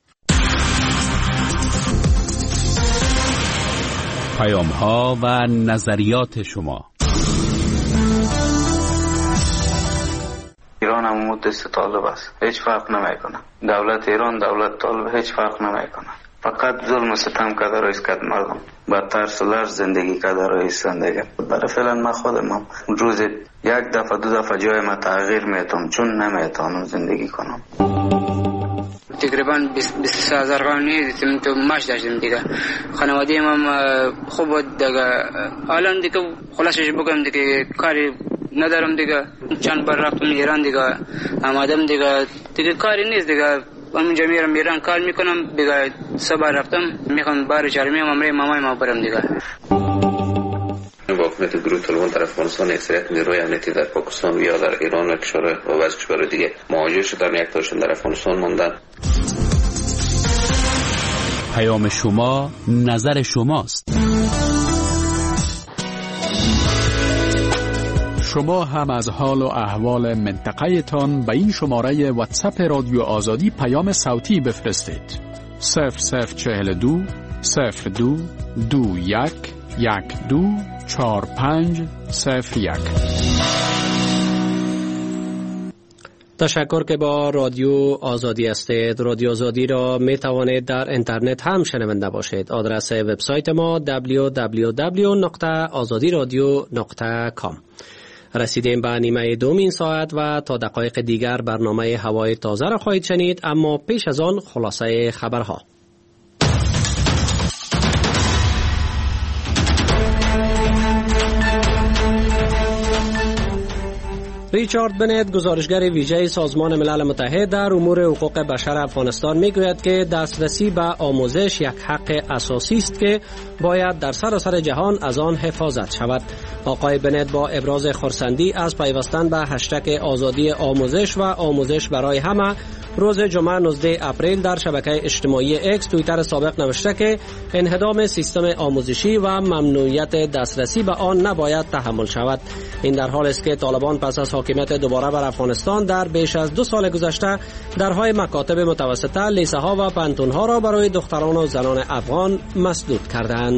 پیام‌ها و نظریات شما. ایران هم مدت طالب است، هیچ فرق نمیکنه. دولت ایران دولت طالب هیچ فرق نمیکنه. فقط ظلم و ستم کرده رئیس کد مردم با ترس و لرز زندگی کرده رئیس زندگی. برای فعلا من خودم روز یک دفعه دو دفعه جای ما تغییر میتونم چون نمیتونم زندگی کنم. تقریبا 23,000 قانونی دیدیم تو ماش داشتیم دیگه. خانواده هم خوب بود دیگه. الان دیگه خلاصش بگم دیگه کاری ندارم دیگه. چند بار رفتم ایران دیگه. آمدم دیگه کاری نیست دیگه. همونجا میرم ایران کار میکنم دیگه. صبح رفتم میخوام بار چهارمی امری مامای ما برم دیگه. با حکومت گروه طالبان در افغانستان اکثریت نیروی امنیتی در پاکستان یا در ایران و کشور و بعضی کشورهای دیگه مهاجر شدن، یک تاشون در افغانستان ماندن. پیام شما نظر شماست. شما هم از حال و احوال منطقه تان به این شماره واتساپ رادیو آزادی پیام صوتی بفرستید. 0042 02 21 12 4501. تشکر که با رادیو آزادی هستید. رادیو آزادی را می توانید در اینترنت هم شنونده باشید. آدرس وبسایت ما www.azadiradio.com. رسیدیم به نیمه دومین ساعت و تا دقایق دیگر برنامه هوای تازه را خواهید شنید، اما پیش از آن خلاصه خبرها. ریچارد بنت، گزارشگر ویژه سازمان ملل متحد در امور حقوق بشر افغانستان، میگوید که دسترسی به آموزش یک حق اساسی است که باید در سراسر جهان از آن حفاظت شود. آقای بنت با ابراز خرسندی از پیوستن به هشتگ آزادی آموزش و آموزش برای همه روز جمعه 19 اپریل در شبکه اجتماعی اکس توییتر سابق نوشته که انهدام سیستم آموزشی و ممنوعیت دسترسی به آن نباید تحمل شود. این در حالی است که طالبان پس از حاکمیت دوباره بر افغانستان در بیش از 2 سال گذشته درهای مکاتب متوسطه، لیسه ها و پانتون ها را برای دختران و زنان افغان مسدود کردند.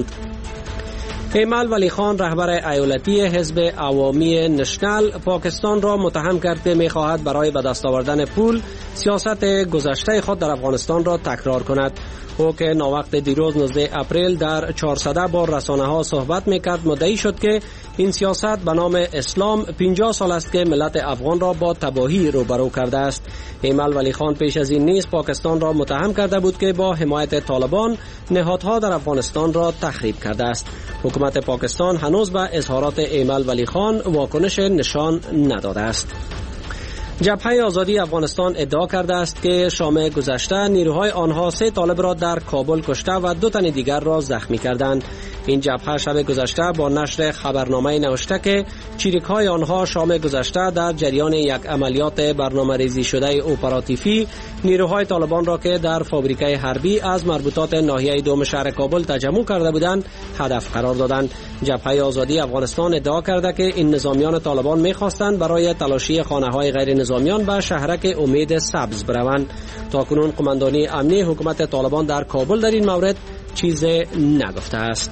ایمل ولی خان، رهبر ایالتی حزب عوامی نشنل، پاکستان را متهم کرد که می‌خواهد برای به دست آوردن پول سیاست گذشته خود در افغانستان را تکرار کند. او که ناوقت دیروز 19 اپریل در 400 با رسانه‌ها صحبت می‌کرد، مدعی شد که این سیاست به نام اسلام 50 سال است که ملت افغان را با تباهی روبرو کرده است. ایمل ولی خان پیش از این نیز پاکستان را متهم کرده بود که با حمایت طالبان نهادها در افغانستان را تخریب کرده است. حکومت پاکستان هنوز به اظهارات ایمل ولی خان واکنش نشان نداده است. جبهه آزادی افغانستان ادعا کرده است که شام گذشته نیروهای آنها 3 طالب را در کابل کشته و 2 تن دیگر را زخمی کردند. این جبهه شب گذشته با نشر خبرنامه نوشته که چریک‌های آنها شام گذشته در جریان یک عملیات برنامه‌ریزی شده اپراتیفی نیروهای طالبان را که در فابریکه حربی از مربوطات ناحیه دوم شهر کابل تجمع کرده بودند هدف قرار دادند. جبهه آزادی افغانستان ادعا کرده که این نظامیان طالبان می‌خواستند برای تلاشی خانه‌های غیر نظامیان به شهرک امید سبز بروند. تاکنون قماندانی امنی حکومت طالبان در کابل در این مورد چیزی نگفته است.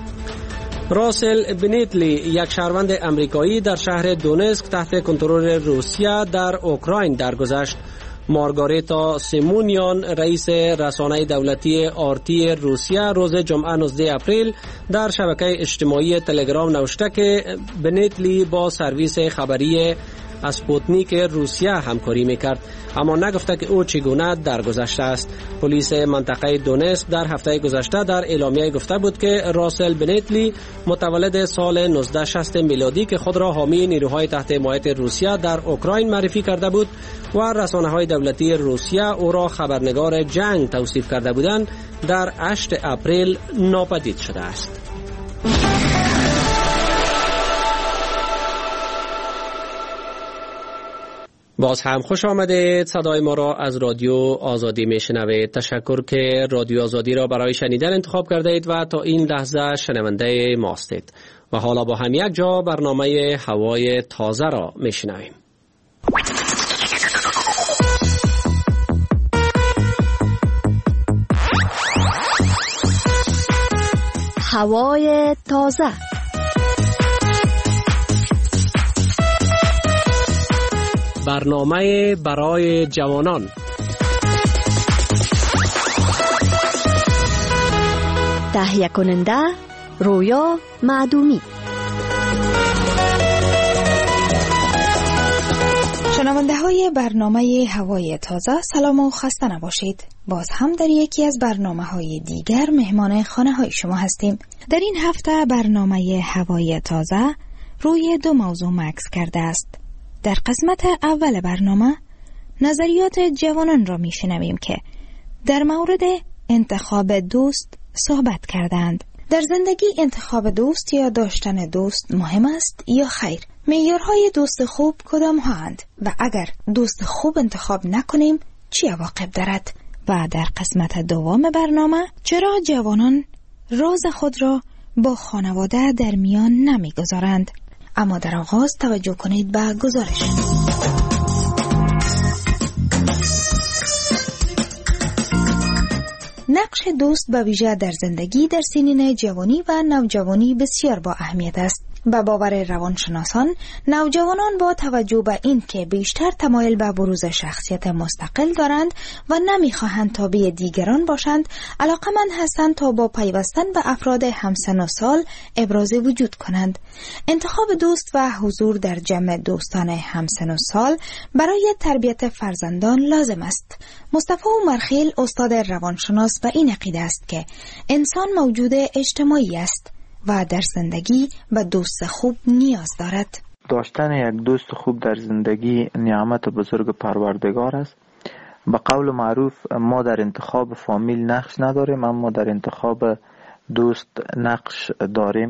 راسل بنیتلی، یک شهروند امریکایی در شهر دونسک تحت کنترل روسیه در اوکراین درگذشت. مارگاریتا سیمونیان، رئیس رسانه دولتی آرتی روسیه، روز جمعه 19 اپریل در شبکه اجتماعی تلگرام نوشته که بنیتلی با سرویس خبری اسپوتنیک روسیه همکاری میکرد، اما نگفته که او چگونه درگذشته است. پلیس منطقه دونسک در هفته گذشته در اعلامیه گفته بود که راسل بنیتلی، متولد سال 1960 میلادی که خود را حامی نیروهای تحت حمایت روسیه در اوکراین معرفی کرده بود و رسانه‌های دولتی روسیه او را خبرنگار جنگ توصیف کرده بودند، در 8 اپریل ناپدید شده است. باز هم خوش آمدید. صدای ما را از رادیو آزادی میشنوید. تشکر که رادیو آزادی را برای شنیدن انتخاب کرده اید و تا این لحظه شنونده ما هستید. و حالا با هم یک جا برنامه هوای تازه را میشنویم. هوای تازه. برنامه برای جوانان. تهیه کننده رویا معدومی. شنونده های برنامه هوای تازه، سلام و خسته نباشید. باز هم در یکی از برنامه های دیگر مهمان خانه های شما هستیم. در این هفته برنامه هوای تازه روی 2 موضوع مکث کرده است. در قسمت اول برنامه نظریات جوانان را میشنویم که در مورد انتخاب دوست صحبت کردند. در زندگی انتخاب دوست یا داشتن دوست مهم است یا خیر؟ معیارهای دوست خوب کدام هستند و اگر دوست خوب انتخاب نکنیم چه عواقب دارد؟ و در قسمت دوم برنامه چرا جوانان راز خود را با خانواده در میان نمیگذارند؟ اما در آغاز توجه کنید به گزارش. نقش دوست به ویژه در زندگی در سنین جوانی و نوجوانی بسیار با اهمیت است. به باور روانشناسان، نوجوانان با توجه به این که بیشتر تمایل به بروز شخصیت مستقل دارند و نمیخواهند تابع دیگران باشند، علاقمند هستند تا با پیوستن به افراد همسن و سال ابراز وجود کنند. انتخاب دوست و حضور در جمع دوستان همسن و سال برای تربیت فرزندان لازم است. مصطفی عمرخیل استاد روانشناس به این عقیده است که انسان موجود اجتماعی است و در زندگی به دوست خوب نیاز دارد. داشتن یک دوست خوب در زندگی نعمت بزرگ پروردگار است. به قول معروف ما در انتخاب فامیل نقش نداریم، اما در انتخاب دوست نقش داریم.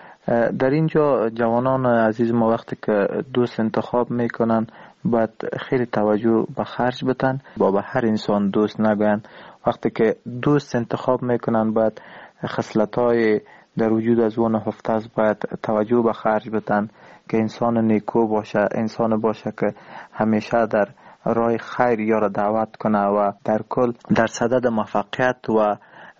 در اینجا جوانان عزیز ما وقتی که دوست انتخاب میکنن باید خیلی توجه به خرج بدن، با به هر انسان دوست نگوین. وقتی که دوست انتخاب میکنن باید خصلت‌های در وجود از اون هفته است، باید توجه به خرج بدن که انسان نیکو باشه، انسان باشه که همیشه در راه خیر یا را دعوت کنه و در کل در صدد موفقیت و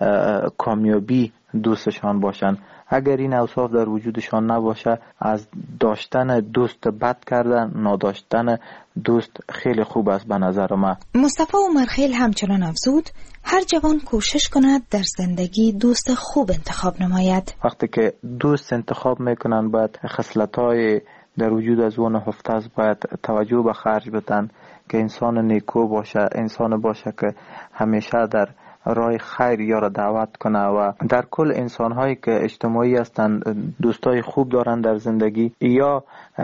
کامیابی دوستشان باشن. اگر این اوصاف در وجودشان نباشه، از داشتن دوست بد کردن، نداشتن دوست خیلی خوب است به نظر من. مصطفی عمرخیل همچنان افزود هر جوان کوشش کند در زندگی دوست خوب انتخاب نماید. وقتی که دوست انتخاب میکنن باید خصلت‌های در وجود از اون هفته است، باید توجه به خرج بدن که انسان نیکو باشه، انسان باشه که همیشه در راه خیر یا را دعوت کنه و در کل انسان هایی که اجتماعی هستند دوستای خوب دارن در زندگی یا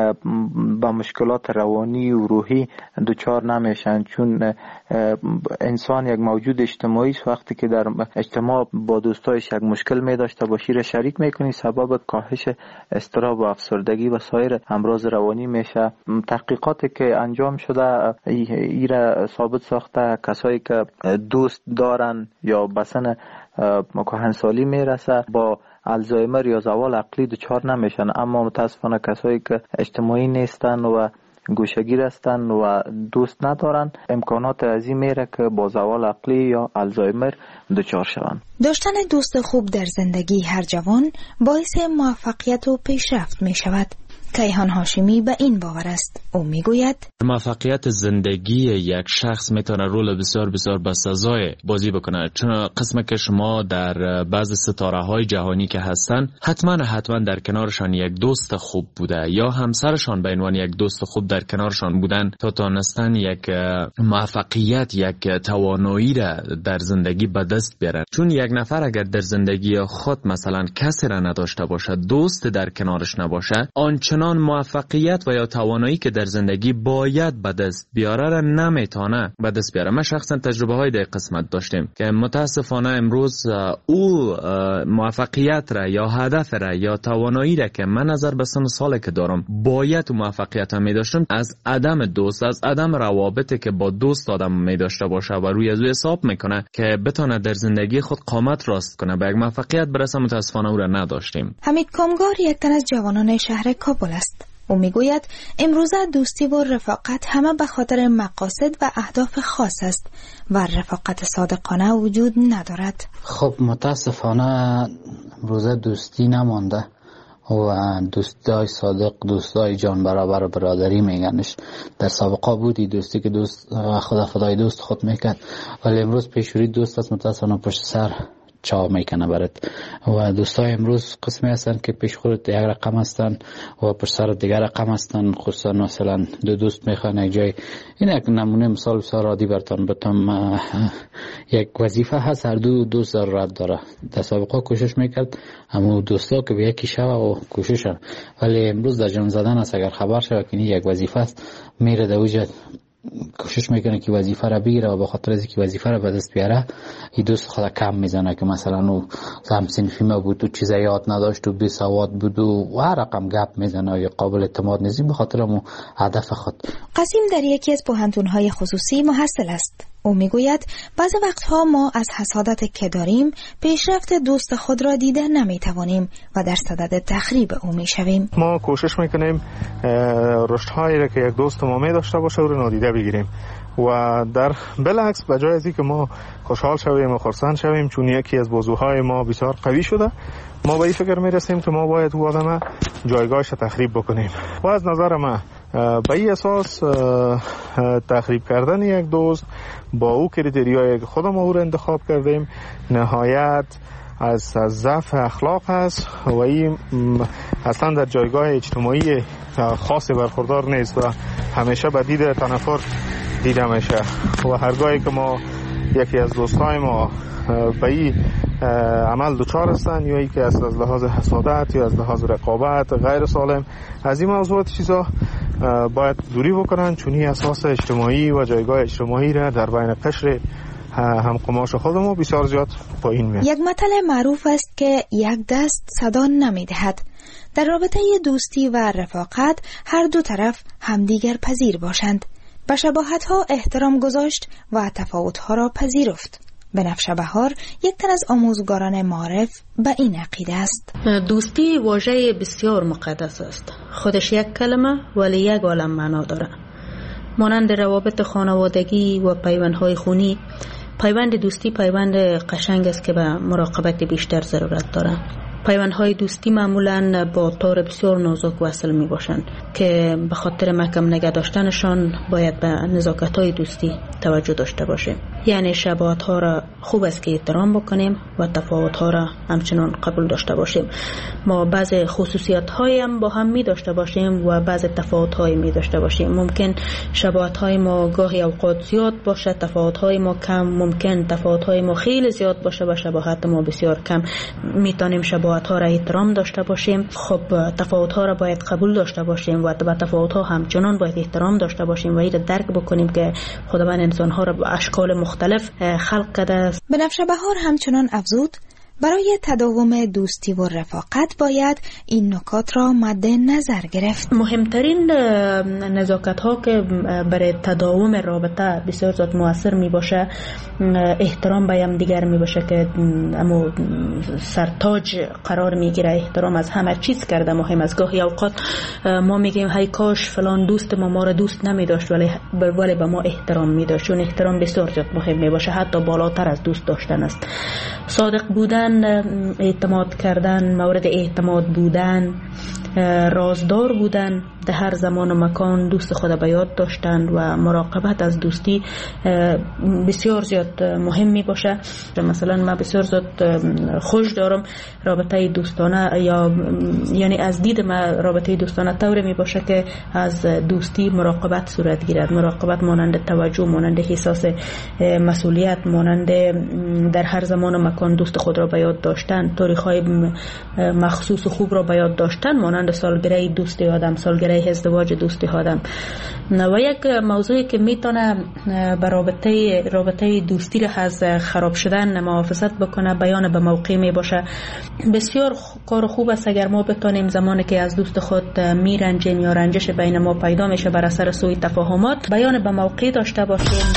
با مشکلات روانی و روحی دچار نمیشن، چون انسان یک موجود اجتماعی است. وقتی که در اجتماع با دوستایش یک مشکل می داشته باشی را شریک میکنی، سبب کاهش اضطراب و افسردگی و سایر امراض روانی میشه. تحقیقاتی که انجام شده ای را ثابت ساخته کسایی که دوست دارن یا بسن کهنسالی میرسه با الزایمر یا زوال عقلی دچار نمیشن، اما متاسفانه کسایی که اجتماعی نیستن و گوشگیر هستن و دوست ندارن امکانات عظیم میره که با زوال عقلی یا الزایمر دچار شوند. داشتن دوست خوب در زندگی هر جوان باعث موفقیت و پیشرفت می شود. کیهان هاشمی به این باور است. او میگوید موفقیت زندگی یک شخص میتونه رول بسیار بسیار بسزای بازی بکنه، چون قسمه که شما در بعض ستاره های جهانی که هستن حتما در کنارشان یک دوست خوب بوده یا همسرشان به عنوان یک دوست خوب در کنارشان بودن تا تونستن یک موفقیت، یک توانایی را در زندگی به دست بیارن. چون یک نفر اگر در زندگی خود مثلا کسی را نداشته باشه، دوست در کنارش نباشه، آنچنان موفقیت و یا توانایی که در زندگی باید به دست بیاره را نمیتونه به دست بیاره. ما شخصا تجربه های در قسمت داشتیم که متاسفانه امروز او موفقیت را یا هدف را یا توانایی را که من نظر به سن سال که دارم باید موفقیت می داشتم، از عدم دوست، از عدم روابطی که با دوست آدم می داشته باشه و روی از او حساب میکنه که بتونه در زندگی خود قامت راست کنه به یک موفقیت برسه، متاسفانه او را نداشتیم. حمید کامگار یک تن از جوانان شهر کابل است. او میگوید امروزه دوستی و رفاقت همه به خاطر مقاصد و اهداف خاص است و رفاقت صادقانه وجود ندارد. خب متاسفانه امروزه دوستی نمانده و دوستای صادق، دوستای جان برابر برادری میگنش. در سابقه بودی دوستی که دوست خدای دوست خود میکرد، ولی امروز پیشوری دوست است متاسفانه پشت سر چاو میکنه برات. و دوستای امروز قسمی هستن که پیش خودت یک رقم هستن و پر سر دیگر رقم هستن. خصوصا مثلا دو دوست میخوان یک جای، این یک نمونه مثال بسیار عادی براتون بتم. یک وظیفه هست، هر دو دوست ضرورت داره. در سابقه کوشش میکرد اما دوستا که به یکی شوه و کوششن، ولی امروز در جان زدن است. اگر خبر شوه که یک وظیفه است میره در وجه کوشش میکنه که وظیفه را بگیره و به خاطر از اینکه وظیفه را به دست بیاره این دوست خود کم میزنه که مثلا او هم صنفی ما بود و چیز یاد نداشت و بی سواد بود و هر رقم گپ میزنه یا قابل اعتماد نیست به خاطر مو هدف خود. قاسم در یکی از پوهنتون‌های خصوصی محصل است. او میگوید بعضی وقتها ما از حسادت که داریم پیشرفت دوست خود را دیده نمیتوانیم و در صدد تخریب او میشویم. ما کوشش میکنیم رشدهایی را که یک دوست ما می داشته باشه او را نادیده بگیریم و در بالعکس بجای از اینکه ما خوشحال شویم و خرسند شویم چون یکی از بازوهای ما بسیار قوی شده، ما به این فکر میرسیم که ما باید او آدم جایگاهش تخریب بکنیم. و از نظر من به این اساس تخریب کردن یک دوست با او کریتریایی که خودمون او را انتخاب کردیم نهایت از ضعف اخلاق است و این اصلا در جایگاه اجتماعی خاصی برخوردار نیست و همیشه به دید تنفر دیده میشه. و هرگاهی که ما یکی از دوستای ما به این عمل دچار هستن یا ای که از لحاظ حسادت یا از لحاظ رقابت غیر سالم از این موضوعات چیزا باید دوری بکنن، چون این اساس اجتماعی و جایگاه اجتماعی را در بین قشر همقماش خودمون بسیار زیاد پایین میاد. یک متل معروف است که یک دست صدا نمیدهد. در رابطه دوستی و رفاقت هر دو طرف همدیگر پذیر باشند، به شباهت‌ها احترام گذاشت و تفاوت‌ها را پذیرفت. بنفشه بهار یک تن از آموزگاران معارف به این عقیده است. دوستی واژه بسیار مقدس است. خودش یک کلمه ولی یک عالم معنا داره. مانند روابط خانوادگی و پیوندهای خونی، پیوند دوستی پیوند قشنگ است که به مراقبت بیشتر ضرورت داره. پیوندهای دوستی معمولاً با طور بسیار نازک وصل می باشند که به خاطر محکم نگه داشتنشان باید به نزاکت‌های دوستی توجه داشته باشیم. یعنی شباهت‌ها را خوب است که احترام بکنیم و تفاوت‌ها را همچنان قبول داشته باشیم. ما بعض خصوصیت‌های هم با هم می داشته باشیم و بعض تفاوت‌های می داشته باشیم. ممکن شباهت‌های ما گاهی اوقات زیاد باشه، تفاوت‌های ما کم، ممکن تفاوت‌های ما خیلی زیاد باشه و شباهت ما بسیار کم. می‌تونیم شباهت‌ها را احترام داشته باشیم. خب تفاوت‌ها را باید قبول داشته باشیم و به تفاوت‌ها همچنان باید احترام داشته باشیم و این را درک بکنیم که خداوند انسان‌ها را به اشکال مختلف خلق کرده است. بنفشه بهار همچنان افزود برای تداوم دوستی و رفاقت باید این نکات را مد نظر گرفت. مهمترین نزاکت ها که برای تداوم رابطه بسیار زیاد مؤثر می باشه احترام به هم دیگر می باشه که اما سرتاج قرار می گیره. احترام از همه چیز کرده مهم است. گاهی اوقات ما میگیم هی کاش فلان دوست ما را دوست نمی داشت ولی به ما احترام می داشت، چون احترام بسیار زیاد مهم می باشه، حتی بالاتر از دوست داشتن است. صادق بودن، اعتماد کردن، مورد اعتماد بودن، رازدار بودن، در هر زمان و مکان دوست خود به یاد داشتن و مراقبت از دوستی بسیار زیاد مهم می باشه. مثلا من بسیار زیاد خوش دارم رابطه دوستانه یعنی از دید من رابطه دوستانه طوری می باشه که از دوستی مراقبت صورت گیرد. مراقبت مانند توجه، مانند احساس مسئولیت، مانند در هر زمان و مکان دوست خود را به یاد داشتن، تاریخ‌های مخصوص و خوب را به یاد داشتن، مانند سالگره دوستی آدم، سالگره ازدواج دوستی آدم. و یک موضوعی که میتونه به رابطه دوستی را از خراب شدن محافظت بکنه بیان به موقع می باشه. بسیار کار خوب است اگر ما بتونیم زمانی که از دوست خود میرنجیم یا رنجش بین ما پیدا میشه بر اثر سوء تفاهمات بیان به موقع داشته باشیم.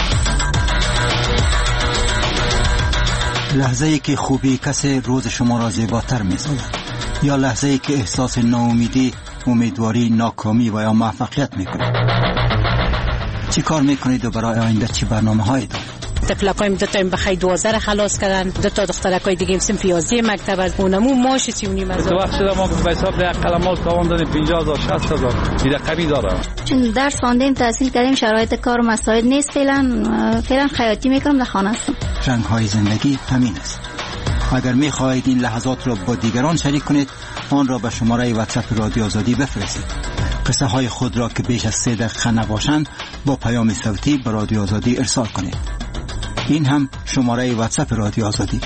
لحظه ای که خوبی کسی روز شما را زیباتر می‌سازد یا لحظه ای که احساس ناامیدی، امیدواری، ناکامی و یا موفقیت می‌کنید. چی کار می‌کنید و برای آینده چی برنامه‌هایی دارید؟ طفلکایم دو تا بخیر 12 را خلاص کردن، دو تا دخترکای دیگه صنف 11 مکتب از اونمو ماش 39 هزار. تو وقت شده ما به حساب یک قلماس تاوان دادیم 50000 60000 این رقمی داره. چون درس خواندیم تحصیل کردیم شرایط کار و مسائل نیست فعلا خیاطی میکنم در خانه هستم. رنگ‌های زندگی همین است. اگر می‌خواهید این لحظات را با دیگران شریک کنید آن را به شماره واتساپ رادیو آزادی بفرستید. قصه های خود را که بیش از 3 دقیقه نباشند با پیام صوتی به رادیو آزادی ارسال کنید. این هم شماره واتساپ رادیو آزادی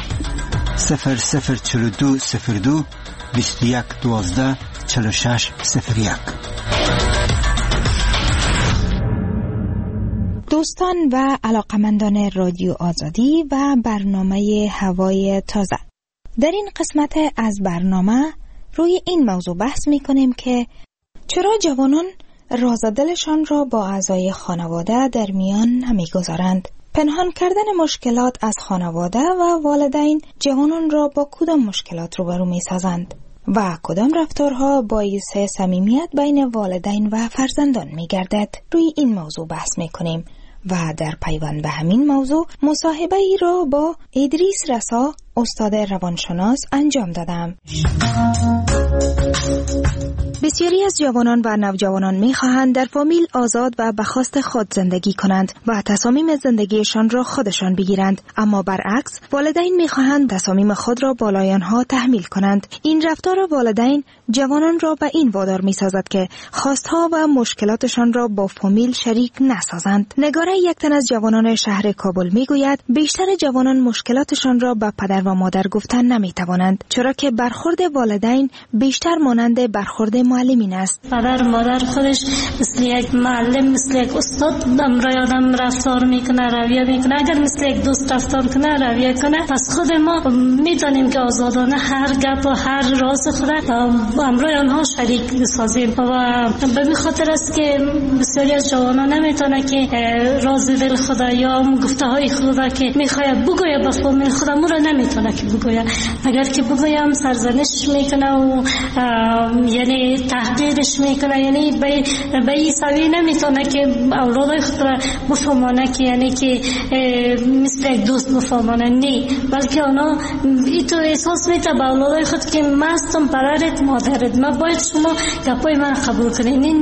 004202 21 12 46 01. دوستان و علاقمندان رادیو آزادی و برنامه هوای تازه، در این قسمت از برنامه روی این موضوع بحث می کنیم که چرا جوانان راز دلشان را با اعضای خانواده در میان نمی گذارند. پنهان کردن مشکلات از خانواده و والدین جوانان را با کدام مشکلات روبرو می سازند و کدام رفتارها باعث صمیمیت بین والدین و فرزندان می گردد. روی این موضوع بحث می کنیم. و در پیوند به همین موضوع مصاحبه ای را با ادریس رسا استاد روانشناس انجام دادم. بسیاری از جوانان و نوجوانان می‌خواهند در فامیل آزاد و به خواست خود زندگی کنند و تصامیم زندگیشان را خودشان بگیرند، اما برعکس والدین می‌خواهند تصامیم خود را بالای آنها تحمیل کنند. این رفتار والدین جوانان را به این وادار می‌سازد که خواستها و مشکلاتشان را با فامیل شریک نسازند. نگاره یک تن از جوانان شهر کابل می‌گوید بیشتر جوانان مشکلاتشان را به پدر و مادر گفتن نمی‌توانند، چرا که برخورد والدین بیشتر مانند برخورد معلمین است. پدر و مادر خودش مثل یک معلم، مثل یک استاد برای آدم رفتار میکنه، رویه میکنه. اگر مثل یک دوست رفتار کنه، رویه کنه، پس خود ما میتونیم که آزادانه هر گپ و هر راز خود امروی آنها شریک سازیم. و به این خاطر است که بسیاری از جوانان نمیتونه که راز دل خود یا گفته های خود که میخواد بگویه به فامیل خود را نمیتونه که بگویه. اگر که بگویم سرزنش میکنه و یعنی تحقیرش میکنه، یعنی به این سوی نمیتونه که اولادای خود را بفهمانه که یعنی که مثل یک دوست بفهمانه، نه، بلکه اونا ایتو احساس میته به اولادای خود که من هستم پدرت مادرت، من باید شما گپای من قبول کنید.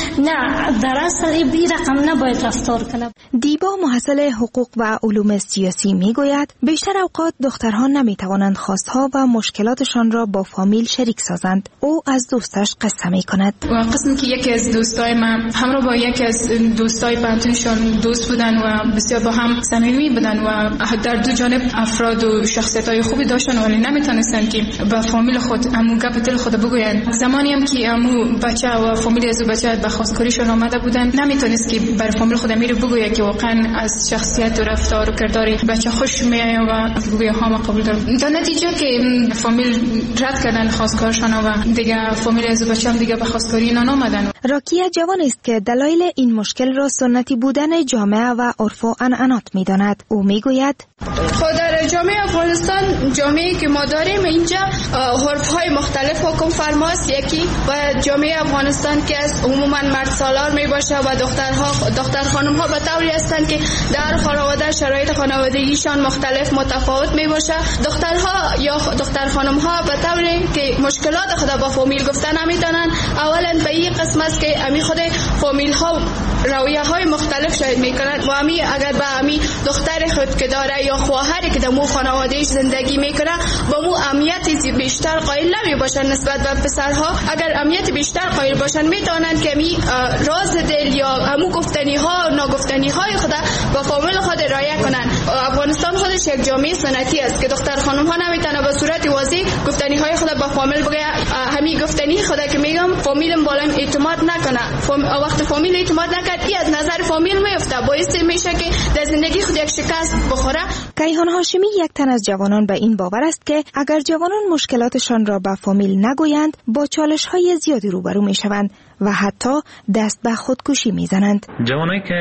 نه در اصل این رقم نباید رفتار کنه. دیبا محصل حقوق و علوم سیاسی میگوید بیشتر اوقات دخترها نمیتوانند خواستها و مشکلاتشان را با فامیل شریک سازند. او از دوستش قصه میکند. قسمی که یکی از دوستای من همراه با یکی از دوستای پنتونشان دوست بودن و بسیار با هم صمیمی بودن و در دو جانب افراد و شخصیت‌های خوبی داشتن، ولی نمیتونستن که به فامیل خود امو گپ دل خود بگوین. زمانی هم که امو بچه و فامیل از بچه به خواستگاریشون آمده بودن، نمیتونست که بر فامیل خود میره بگویه که واقعا از شخصیت و رفتار و کردار بچه خوش میآید و بگویه ها ما قبول دارم. در نتیجه که فامیل رد کردن خواستگارشون و دیگه فامیل از بچه هم دیگه به خواستگاری اینا نامدن. راکیه جوان است که دلایل این مشکل را سنتی بودن جامعه و عرف و عنعنات می‌داند. او میگوید خود در جامعه افغانستان، جامعه‌ای که ما داریم اینجا عرف‌های مختلف حکم فرماست. یکی و جامعه افغانستان که از عموما مرد سالار میباشه و دختر خانم‌ها به طوری هستند که در خانواده شرایط خانوادگیشان مختلف متفاوت میباشه. دخترها یا دختر خانم‌ها به طوری که مشکلات خود با فامیل گفتن نمیتونن. اولا به این قسم است که امی خود فامیل ها رویه های مختلف شاید میکنن و امی اگر به امی دختر خود که داره یا خواهری که در مو خانوادهش زندگی میکنه با مو اهمیت بیشتر قائل نمی باشن نسبت به پسرها. اگر اهمیت بیشتر قائل باشن میتونن که امی راز دل یا امو گفتنی ها ناگفتنی های خود با فامیل خود رعایت کنن. افغانستان خودش یک جامعه سنتی است که دختر خانم ها نمیتونه به صورت واضح گفتنی های خود با فامیل بگه. همین گفتنی خود که میگم فامیلم بالا اعتماد نکنه. وقت فامیل اعتماد نکرد این از نظر فامیل میفته، باعث میشه که در زندگی خود یک شکست بخوره. کیهان هاشمی یک تن از جوانان به این باور است که اگر جوانان مشکلاتشان را به فامیل نگویند با چالش‌های زیادی روبرو میشوند و حتی دست به خودکشی میزنند. جوانایی که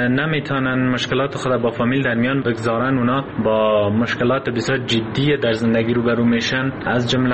نمیتونن مشکلات خود با فامیل در میان بگذارن، اونا با مشکلات بسیار جدی در زندگی روبرو میشن، از جمله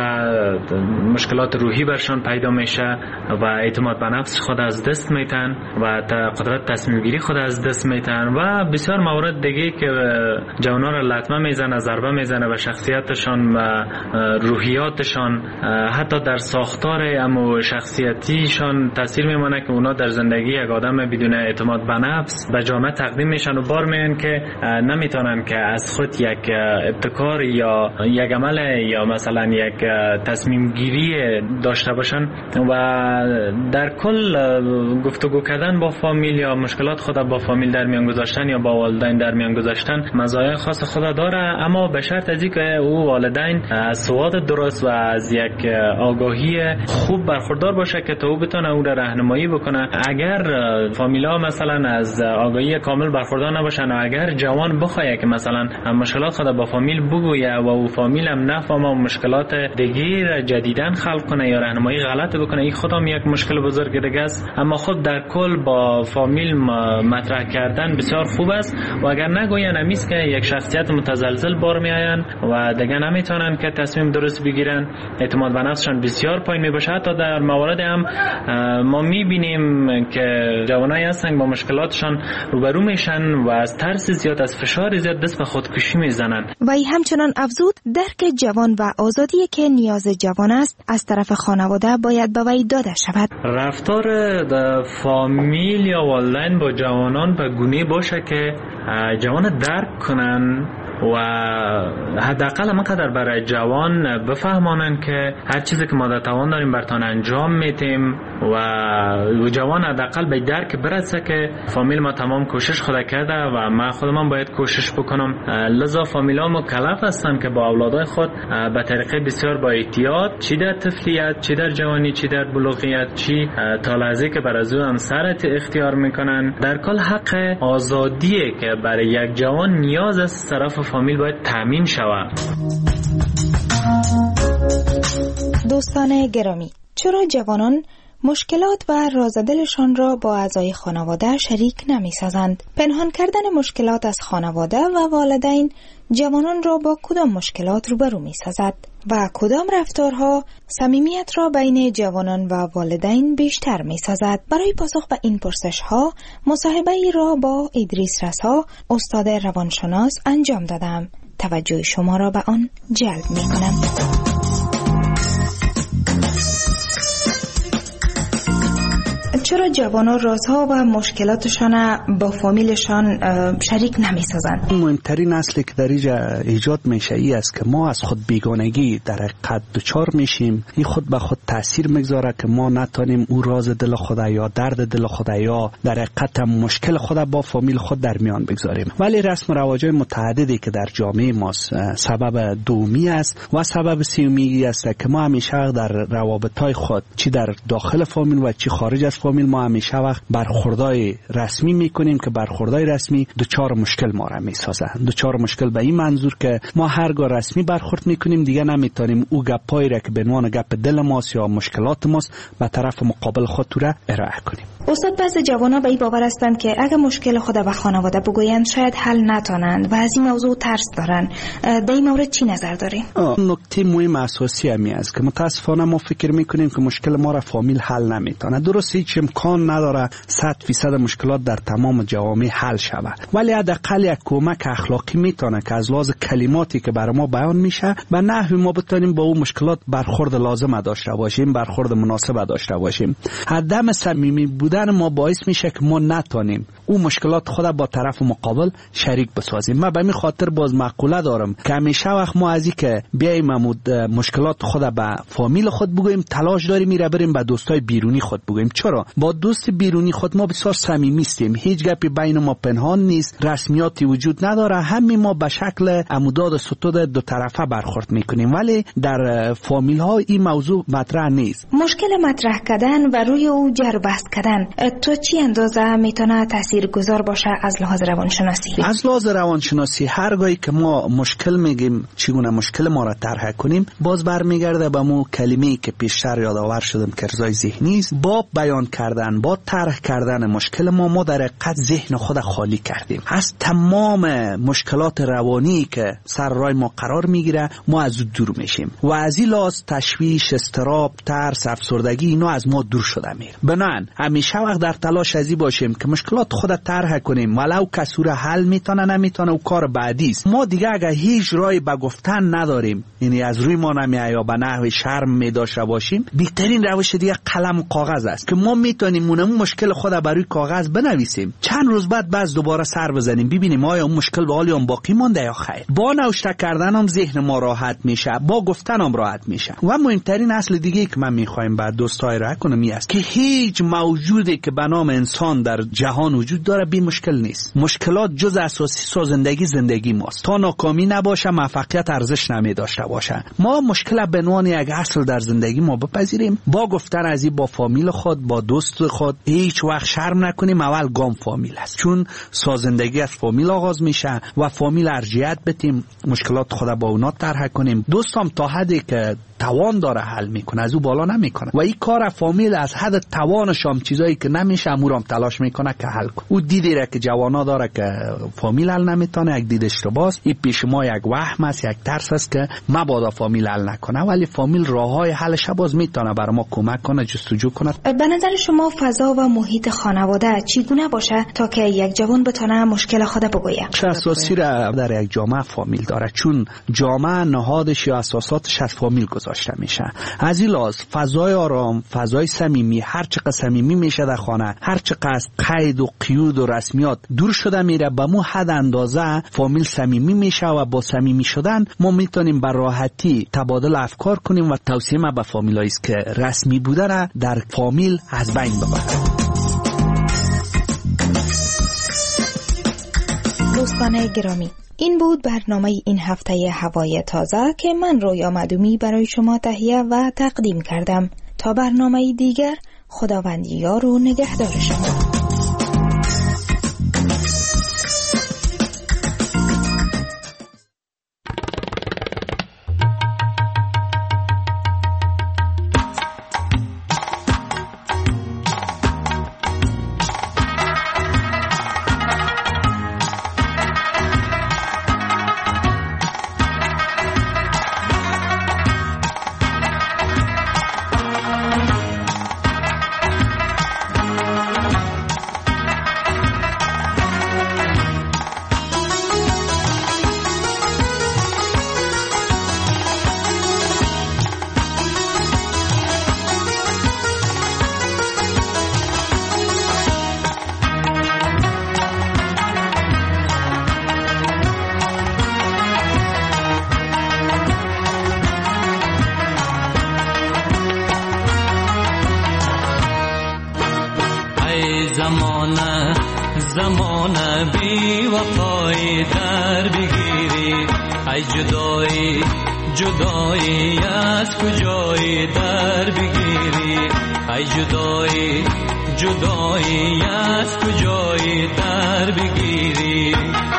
مشکلات روحی برشان پیدا میشه و اعتماد به نفس خود از دست میتن و قدرت تصمیم گیری خود از دست میتن و بسیار موارد دیگه که جوانا را لطمه میزنه، ضربه میزنه به شخصیتشان و روحیاتشان، حتی در ساختار امو شخصیتیشان تاثیر میمونه که اونا در زندگی یک آدم بدون اعتماد به نفس به جامعه تقدیم میشن و بار میان که نمیتونن که از خود یک ابتکار یا یک عمل یا مثلا یک تصمیم گیری داشته باشن و در کل گفتگو کردن با فامیل یا مشکلات خود با فامیل در میان گذاشتن یا با والدین در میان گذاشتن مزایای خاص خود داره، اما به شرط از اینکه او والدین از سواد درست و از یک آگاهی خوب برخوردار باشه که تا او بتونه او را راهنمایی بکنه. اگر فامیلا مثلا از آگاهی کامل برخوردار نباشن و اگر جوان بخواد که مثلا مشکلات خود با فامیل بگویه و او فامیل هم نفهمه و مشکلات دیگه جدیداً خلق کنه یا راهنمایی غلط بکنه، این خودم یک مشکل بزرگ دیگه است. اما خود در کل با فامیل مطرح کردن بسیار خوب است و اگر نگوین همیست که یک شخصیت متزلزل بار میآین و دیگه نمیتونن که تصمیم درست بگیرن، اعتماد به نفسشان بسیار پایین میباشه، حتی در موارد هم ما میبینیم که جوانایی هستن با مشکلاتشان روبرو میشن و از ترس زیاد، از فشار زیاد دست به خودکشی میزنن. و ای همچنان افزود درک جوان و آزادی که نیاز جوان است از طرف خانواده باید به وی داده شود. رفتار فامیل یا والدین با جوانان به گونه باشه که جوان درک کنن و حداقل همینقدر برای جوان بفهمانن که هر چیزی که ما در توان داریم برتان انجام میتیم و جوان حداقل به درک برسه که فامیل ما تمام کوشش خود کرده و من خودم باید کوشش بکنم. لذا فامیل ها مکلف هستن که با اولادای خود به طریقه بسیار با احتیاط، چی در طفلیت، چی در جوانی، چی در بلوغیت، چی تا لحظه که بر از او همسرت اختیار میکنن، در کل حق آزادیه که برای یک جوان نیاز است طرف فامیل باید تامین شود. دوستان گرامی، چرا جوانان مشکلات و رازدلشان را با اعضای خانواده شریک نمی سازند؟ پنهان کردن مشکلات از خانواده و والدین جوانان را با کدام مشکلات روبرو می سازد و کدام رفتارها صمیمیت را بین جوانان و والدین بیشتر می سازد؟ برای پاسخ به این پرسش ها مصاحبه ای را با ادریس رسا، استاد روانشناس انجام دادم. توجه شما را به آن جلب می کنم. چرا جوانان رازها و مشکلاتشان با فامیلشان شریک نمی‌سازند؟ مهمترین اصلی که در اینجا ایجاد میشه ای است که ما از خود بیگانگی در حقیقت دچار میشیم. این خود به خود تاثیر میگذاره که ما نتونیم او راز دل خود یا درد دل خود یا در حقیقت مشکل خود با فامیل خود در میان بگذاریم. ولی رسم و رواج‌های متعددی که در جامعه ما سبب دومی است و سبب سومی است که ما همیشه در روابط‌های خود چی در داخل فامیل و چی خارج از فامیل ما همیشه وقت برخوردای رسمی میکنیم که برخوردای رسمی دوچار مشکل ما را میسازه. دوچار مشکل به این منظور که ما هرگاه رسمی برخورد میکنیم دیگه نمیتونیم او گپایی را که به عنوان گپ دل ماست یا مشکلات ماست به طرف مقابل خود را ارائه کنیم. استاد، بعضی جوانا به این باور هستند که اگه مشکل خود به خانواده بگویند شاید حل نتونند و از این موضوع ترس دارن. در این مورد چی نظر دارین؟ نکته مهم اساسی همی است که متاسفانه ما فکر میکنیم که مشکل ما را فامیل حل نمیتونه. درست هیچ امکان نداره 100% مشکلات در تمام جوامع حل شود، ولی حداقل یک کمک اخلاقی میتونه که از لحاظ کلماتی که برای ما بیان میشه به نحوی ما بتونیم با اون مشکلات برخورد لازم داشته باشیم، برخورد مناسب داشته باشیم. عدم صمیمی بودن ما باعث میشه که ما نتونیم اون مشکلات خود با طرف مقابل شریک بسازیم. من به این خاطر باز مقوله دارم که همیشه وقت ما از این که بیایم مشکلات خود به فامیل خود بگوییم تلاش داریم میره بریم به دوستای بیرونی خود بگوییم. چرا؟ با دوست بیرونی خود ما بسیار صمیمی هستیم، هیچ گپی بین ما پنهان نیست، رسمیاتی وجود نداره، همین ما به شکل عموداد ستود دو طرفه برخورد میکنیم. ولی در فامیل ها این موضوع مطرح نیست. مشکل مطرح کردن و روی او جر بحث کردن تو چی اندازه میتونه تاثیرگذار باشه از لحاظ روانشناسی؟ از لحاظ روانشناسی هرگاهی که ما مشکل میگیم چگونه مشکل ما را طرح کنیم باز برمیگرده به مو کلمه‌ای که پیشتر یادآور شدم که ارضای ذهنی است. با بیان کردن، با طرح کردن مشکل ما در حقیقت ذهن خود خالی کردیم از تمام مشکلات روانی که سر راه ما قرار میگیره. ما از او دور میشیم و از این لحاظ تشویش، اضطراب، ترس، افسردگی اینا از ما دور شده میره. بنابراین همیشه وقت در تلاش ازی باشیم که مشکلات خود طرح کنیم، ولو کسور حل میتونه نمیتونه و کار بعدی است. ما دیگه اگه هیچ راهی به گفتن نداریم، یعنی از روی ما نمیاد یا به نحو شرم میداشته باشیم، بهترین روش دیگه قلم و کاغذ است که ما میتونیم اون مشکل خود بر روی کاغذ بنویسیم، چند روز بعد باز دوباره سر بزنیم ببینیم آیا اون مشکل حالی هم باقی مونده یا خیر. با نوشته کردن هم ذهن ما راحت میشه، با گفتن هم راحت میشه. و مهمترین اصل دیگه که من میخوایم بعد دوستای را کنم این است که هیچ موجودی که به نام انسان در جهان وجود داره بی مشکل نیست. مشکلات جز اساسی سازندگی زندگی ماست. تا ناکامی نباشه موفقیت ارزش نمی داشته باشه. ما مشکل به عنوان یک اصل در زندگی ما بپذیریم، با گفتن از این با فامیل خود، با دوست خود هیچ وقت شرم نکنیم. اول گام فامیل است، چون سازندگی از فامیل آغاز میشه و فامیل ارجحیت بدیم، مشکلات خود با اونا طرح کنیم. دوستام تا حدی که توان داره حل میکنه، از او بالا نمیکنه و این کار فامیل از حد توانش هم چیزایی که نمیشه امورم تلاش میکنه که حل کنه. او دیدی را که جوانا داره که فامیل حل نمیتونه، یک دیدش رو باز این پیش ما یک وهم است، یک ترس است که مبادا فامیل حل نکنه، ولی فامیل راههای حلش باز میتونه برای ما کمک کنه، جستجو کنه. به نظر شما فضا و محیط خانواده چگونه باشه تا که یک جوان بتونه مشکل خود بگویه؟ چه اساسی را در یک جامعه فامیل داره، چون جامعه نهادش یا اساساتش از فامیل گذاشته میشه. از این لحاظ فضای آرام، فضای صمیمی، هر چقدر صمیمی میشه در خانه، هر چقدر قید و قیود و رسمیات دور شده میره، به مو حد اندازه فامیل صمیمی میشه و با صمیمی شدن ما میتونیم به راحتی تبادل افکار کنیم و توصیه ما به فامیلایی است که رسمی بودن در فامیل از بین ببرن. دوستان گرامی، این بود برنامه این هفته هوای تازه که من رویا معدومی برای شما تهیه و تقدیم کردم. تا برنامه دیگر، خداوند یار و نگهدار شما. زمانه بی وفای در بگیری، ای جدایی جدایی از کجای در بگیری، ای جدایی جدایی از کجای در بگیری.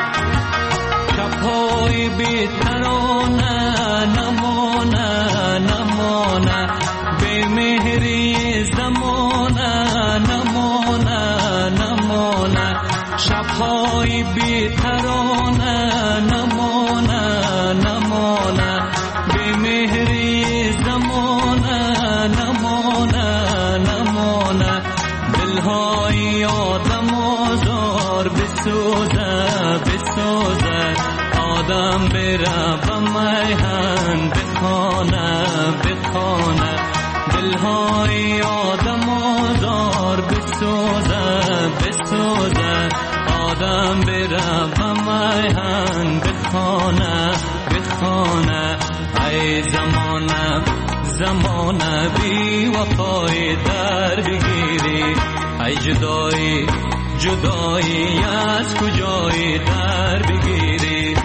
شب‌های بی ترانه نمانه نمانه، بی مهری زمانه نمانه نمانه، شب‌های بی ترانه نمانه نمانه، بی مهری زمانه نمانه نمانه، دل‌های آدم آزار بسوزه بسوزه، آدم بره به میهن بخانه بخانه، دل‌های آدم آزار بسوزه بسوزه، آدم بره به میهن بخانه بخانه. ای زمانه زمانه بی وفای در بگیری، ای جدایی جدایی از کجای در بگیری.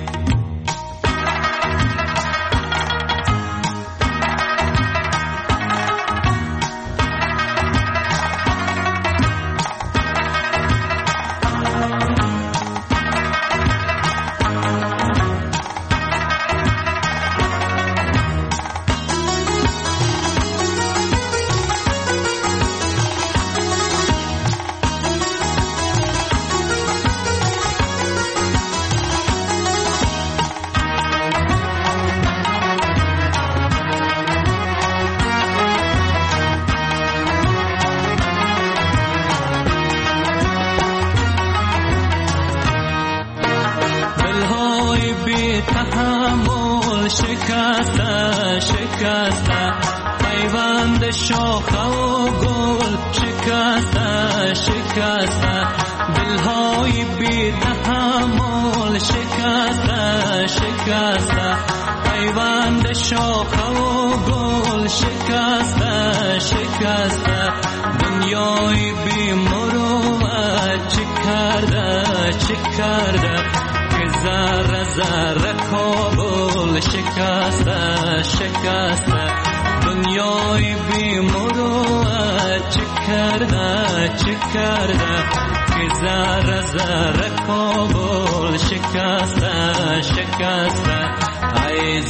تحمل شکسته شکسته، پیوند شاخه و گل شکسته شکسته، دلهای بی تحمل شکسته شکسته، پیوند شاخه و گل شکسته شکسته، دنیای بی مروت چه کرده چه کرده، ذره ذره کابل شکسته شکسته، دنیای بی مروت چه کرده چه کرده، که ذره ذره کابل شکسته شکسته. ای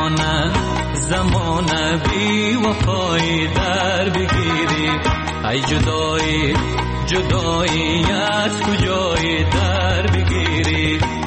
زمانه بی وفایی در بگیری، ای جدایی از کجایی در بگیری.